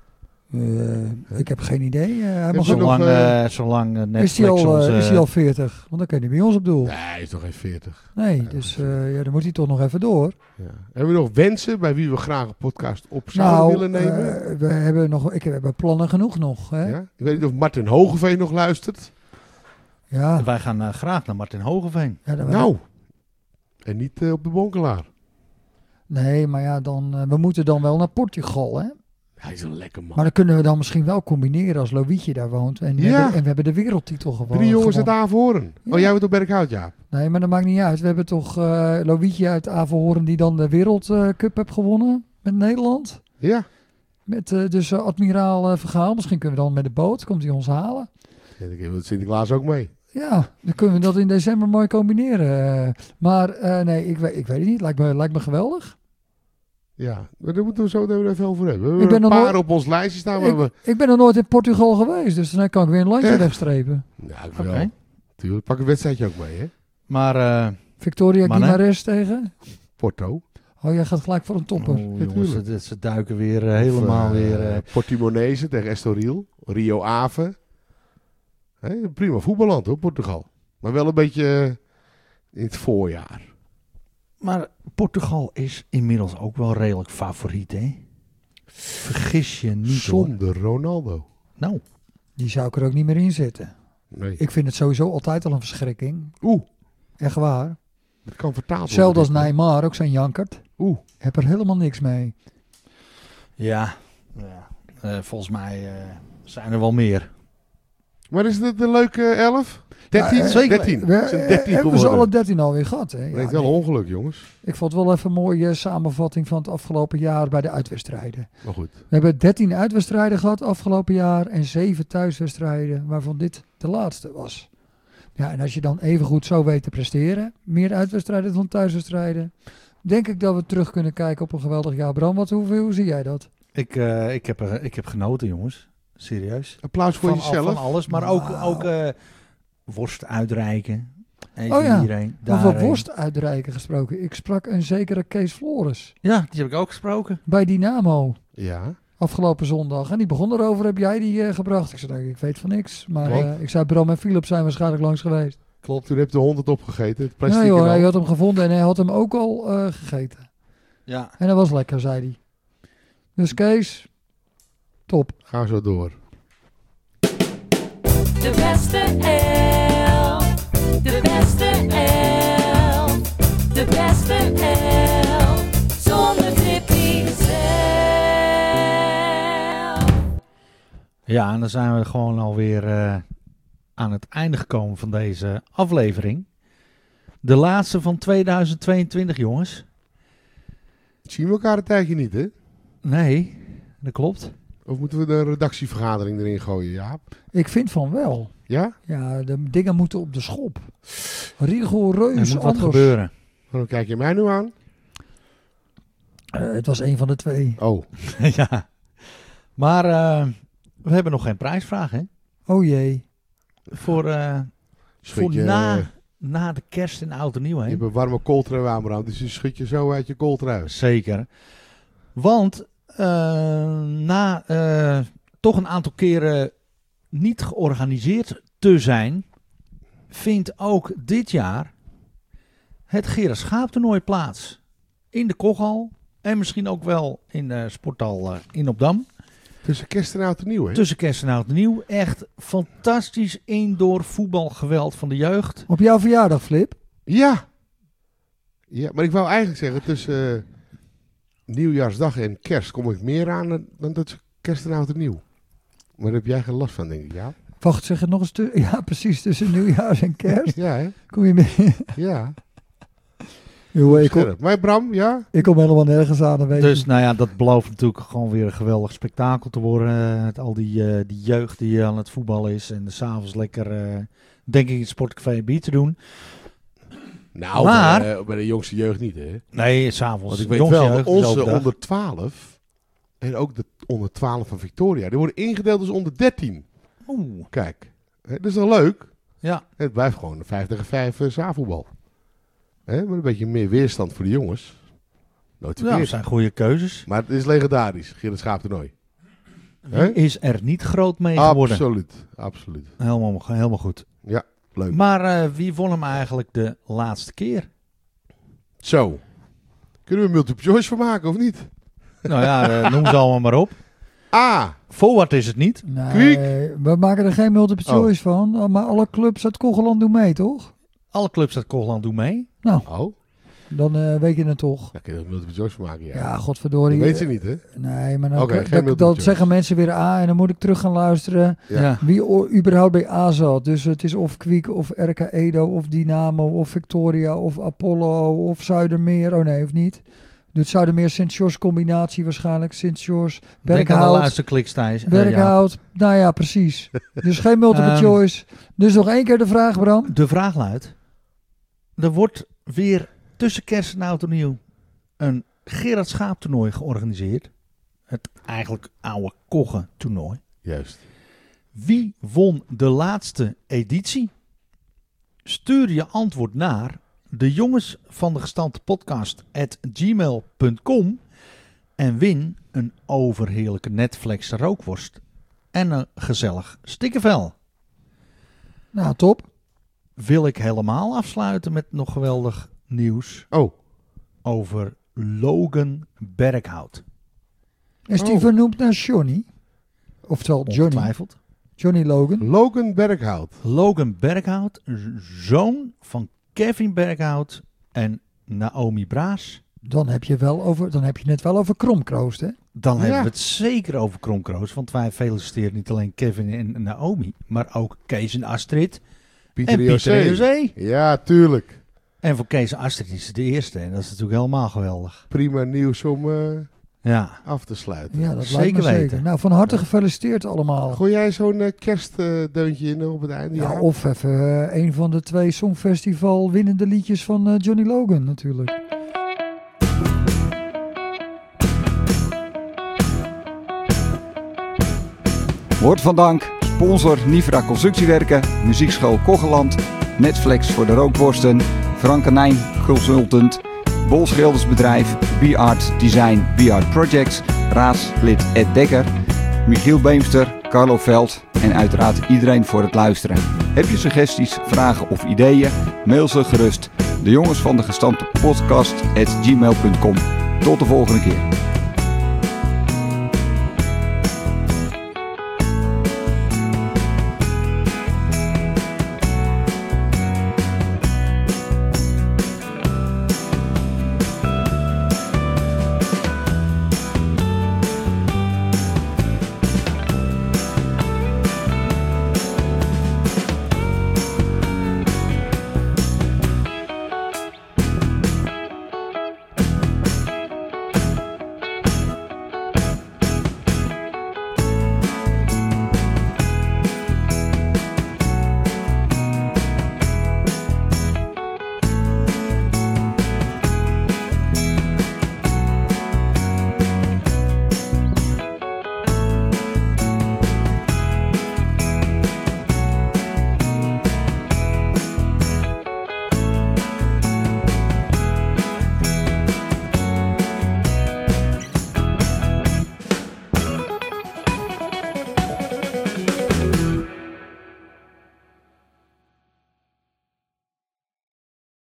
Ik heb geen idee. Hij mag je nog, Zolang is Netflix hij al, onze... is hij al 40? Want dan kan hij bij ons op doel. Nee, hij is nog geen 40. Nee, dus dan moet hij toch nog even door. Ja. Hebben we nog wensen bij wie we graag een podcast op zouden willen nemen? we hebben plannen genoeg nog. Hè? Ja? Ik weet niet of Martin Hogeveen nog luistert. Ja. Wij gaan graag naar Martin Hogeveen. Ja, Nou. En niet op de Bonkelaar. Nee, maar ja, we moeten dan wel naar Portugal, hè? Hij is een lekker man. Maar dan kunnen we dan misschien wel combineren als Lovietje daar woont. En, Ja. we hebben de wereldtitel gewonnen. 3 jongens uit Averhoorn. Ja. Oh, jij bent op Berkhout, ja. Nee, maar dat maakt niet uit. We hebben toch Lovietje uit Averhoorn die dan de Wereldcup heeft gewonnen met Nederland. Ja. Met dus Admiraal Vergaal. Misschien kunnen we dan met de boot, komt hij ons halen. Ja, dan heeft Sinterklaas ook mee. Ja, dan kunnen we dat in december mooi combineren. Maar nee, ik weet het niet. Lijkt me geweldig. Ja, maar daar moeten we zo even over hebben. We Ik hebben ben een nog paar nooit- op ons lijstje staan. Maar we... Ik ben nog nooit in Portugal geweest, dus dan kan ik weer een landje Echt? wegstrepen. Ja, ik Oké. wel. Tuurlijk. Pak een wedstrijdje ook mee, hè. Maar, Victoria Mannen? Guimarães tegen. Porto. Oh, jij gaat gelijk voor een topper. jongens, ze duiken weer helemaal Of, weer... Portimonense tegen Estoril. Rio Ave. Hè, prima voetballand hoor, Portugal. Maar wel een beetje in het voorjaar. Maar Portugal is inmiddels ook wel redelijk favoriet, hè? Vergis je niet, hoor. Zonder Ronaldo. Nou, Die zou ik er ook niet meer in zetten. Nee. Ik vind het sowieso altijd al een verschrikking. Oeh, Echt waar. het kan vertaald worden. Hetzelfde als dit, hè. Neymar, ook zijn jankert. Oeh. Heb er helemaal niks mee. ja. Volgens mij zijn er wel meer. Maar is het een leuke 11? 13? Ja, zeker. 13. We Het zijn 13 hebben ze alle geworden. 13 alweer gehad. Hè? Dat Ja, is wel nee. ongeluk, jongens. Ik vond het wel even een mooie samenvatting van het afgelopen jaar bij de uitwedstrijden. Maar goed. We hebben 13 uitwedstrijden gehad afgelopen jaar en 7 thuiswedstrijden, waarvan dit de laatste was. Ja, en als je dan even goed zo weet te presteren, meer uitwedstrijden dan thuiswedstrijden, denk ik dat we terug kunnen kijken op een geweldig jaar. Bram, hoe zie jij dat? Ik heb genoten, jongens. Serieus. Applaus voor Van jezelf. alles, maar ook worst uitreiken. Even Oh ja, hierheen, Over daarheen. worst uitreiken gesproken. Ik sprak een zekere Kees Flores Ja, die heb ik ook gesproken. bij Dynamo Ja. afgelopen zondag. En die begon erover, heb jij die gebracht? Ik zei, nou, ik weet van niks. Maar Nee. ik zei, Bram en Philip zijn waarschijnlijk langs geweest. Klopt. Toen heb je de 100 opgegeten. Het plastic Nee hoor, en al. hij had hem gevonden en hij had hem ook al gegeten. Ja. En dat was lekker, zei hij. Dus Kees, top. Ga zo door. De beste elf. De beste elf. De beste elf. Zonder Tippy zelf. Ja, en dan zijn we gewoon alweer aan het einde gekomen van deze aflevering. De laatste van 2022, jongens. Zien we elkaar een tijdje niet, hè? Nee, dat klopt. Of moeten we de redactievergadering erin gooien, Jaap? Ik vind van wel. Ja? Ja, de dingen moeten op de schop. Er Rigoureus moet wat anders. gebeuren. Dan kijk je mij nu aan. Het was een van de twee. Oh, Ja. Maar we hebben nog geen prijsvraag, hè? Oh jee. Voor schud je, na de kerst en oud en nieuw, je hè? hebt een warme kooltrui aanbrand, dus je schudt je zo uit je kooltrui. Zeker. Want na toch een aantal keren niet georganiseerd te zijn, vindt ook dit jaar het Gerard Schaaptoernooi plaats. In de Kochal. En misschien ook wel in de sporthal in Opdam. Tussen kerst en oud en nieuw, hè? Tussen kerst en oud en nieuw. Echt fantastisch indoor voetbalgeweld van de jeugd. Op jouw verjaardag, Flip? Ja. Ja, maar ik wou eigenlijk zeggen, tussen nieuwjaarsdag en kerst kom ik meer aan dan tussen kerst en oud en nieuw. Maar daar heb jij geen last van, denk ik, ja? Wacht, zeg het nog eens. Ja, precies. Tussen nieuwjaar en kerst. Ja, hè? Kom je mee? Ja. Jongen, Maar Bram, ja? ik kom helemaal nergens aan. Dan weet Dus je. nou ja, dat belooft natuurlijk gewoon weer een geweldig spektakel te worden. Met al die jeugd die aan het voetballen is. En 's avonds lekker, denk ik, in het sportcafé bier te doen. Nou, Maar- bij de jongste jeugd niet, hè? Nee, 's avonds. Want ik weet Jongste wel, jeugd, dus onze overdag. onder 12 en ook de onder 12 van Victoria, die worden ingedeeld als onder 13. Oeh, Kijk, hè, dat is toch leuk? ja. Het blijft gewoon een 5 tegen 5 zaalvoetbal. Hè, met een beetje meer weerstand voor de jongens. Nooit Ja, dat verkeerd. zijn goede keuzes. Maar het is legendarisch, Gerard Schaaptoernooi. Hè? Wie is er niet groot mee geworden? Absoluut, absoluut. Helemaal goed. Ja, leuk. Maar wie won hem eigenlijk de laatste keer? Zo, kunnen we multiple choice van maken of niet? Nou ja, noem ze allemaal maar op. A, Forward is het niet. Nee, we maken er geen multiple choice van. Maar alle clubs uit Kogeland doen mee, toch? Alle clubs uit Kogeland doen mee. Nou, oh, dan weet je het toch. daar kun je er multiple choice van maken, ja. Ja, Dat godverdorie. weet ze niet, hè? Nee, maar dan, Oké, geen dan, multiple dan choice. zeggen mensen weer A en dan moet ik terug gaan luisteren Ja. wie überhaupt bij A zat. Dus het is of Kwiek of RK Edo of Dynamo of Victoria of Apollo of Zuidermeer. Oh nee, of niet? Doet Zuidermeer Sint-George combinatie waarschijnlijk. Sint-George, Denk aan de Berkhout, luisterkliks, Thijs. Berkhout. Nou ja, precies. Dus geen multiple choice. Dus nog één keer de vraag, Bram. De vraag luidt. Er wordt weer tussen kerst en oud en nieuw een Gerard Schaaptoernooi georganiseerd. Het eigenlijk oude Kogge-toernooi. Juist. Wie won de laatste editie? Stuur je antwoord naar de jongens van de gestampte podcast @gmail.com en win een overheerlijke Netflix rookworst en een gezellig stikkervel. Nou, top. Wil ik helemaal afsluiten met nog geweldig nieuws Oh, over Logan Berkhout. Is die Oh. vernoemd naar Johnny? Oftewel Johnny. Ongetwijfeld. Johnny Logan. Logan Berkhout. Logan Berkhout, zoon van Kevin Berkhout en Naomi Braas. Dan heb je het wel over Kromkroost, hè? Dan Ja. hebben we het zeker over Kromkroos, want wij feliciteren niet alleen Kevin en Naomi, maar ook Kees en Astrid Pieter en Pieter en José. Ja, tuurlijk. En voor Kees en Astrid is het de eerste en dat is natuurlijk helemaal geweldig. Prima nieuws om Ja, af te sluiten. Ja, dat Zeker lijkt me weten. zeker. Nou, van harte gefeliciteerd allemaal. Gooi jij zo'n kerstdeuntje in op het einde? Ja, of even een van de 2 Songfestival winnende liedjes van Johnny Logan natuurlijk. Woord van dank, sponsor Nivra Constructiewerken, Muziekschool Kogeland, Netflix voor de rookworsten, Frank Kanijn Consultant, Bol Schildersbedrijf, B-Art Design, B-Art Projects, raadslid Ed Dekker, Michiel Beemster, Carlo Veld en uiteraard iedereen voor het luisteren. Heb je suggesties, vragen of ideeën? Mail ze gerust. De jongens van de gestampte podcast @gmail.com. Tot de volgende keer.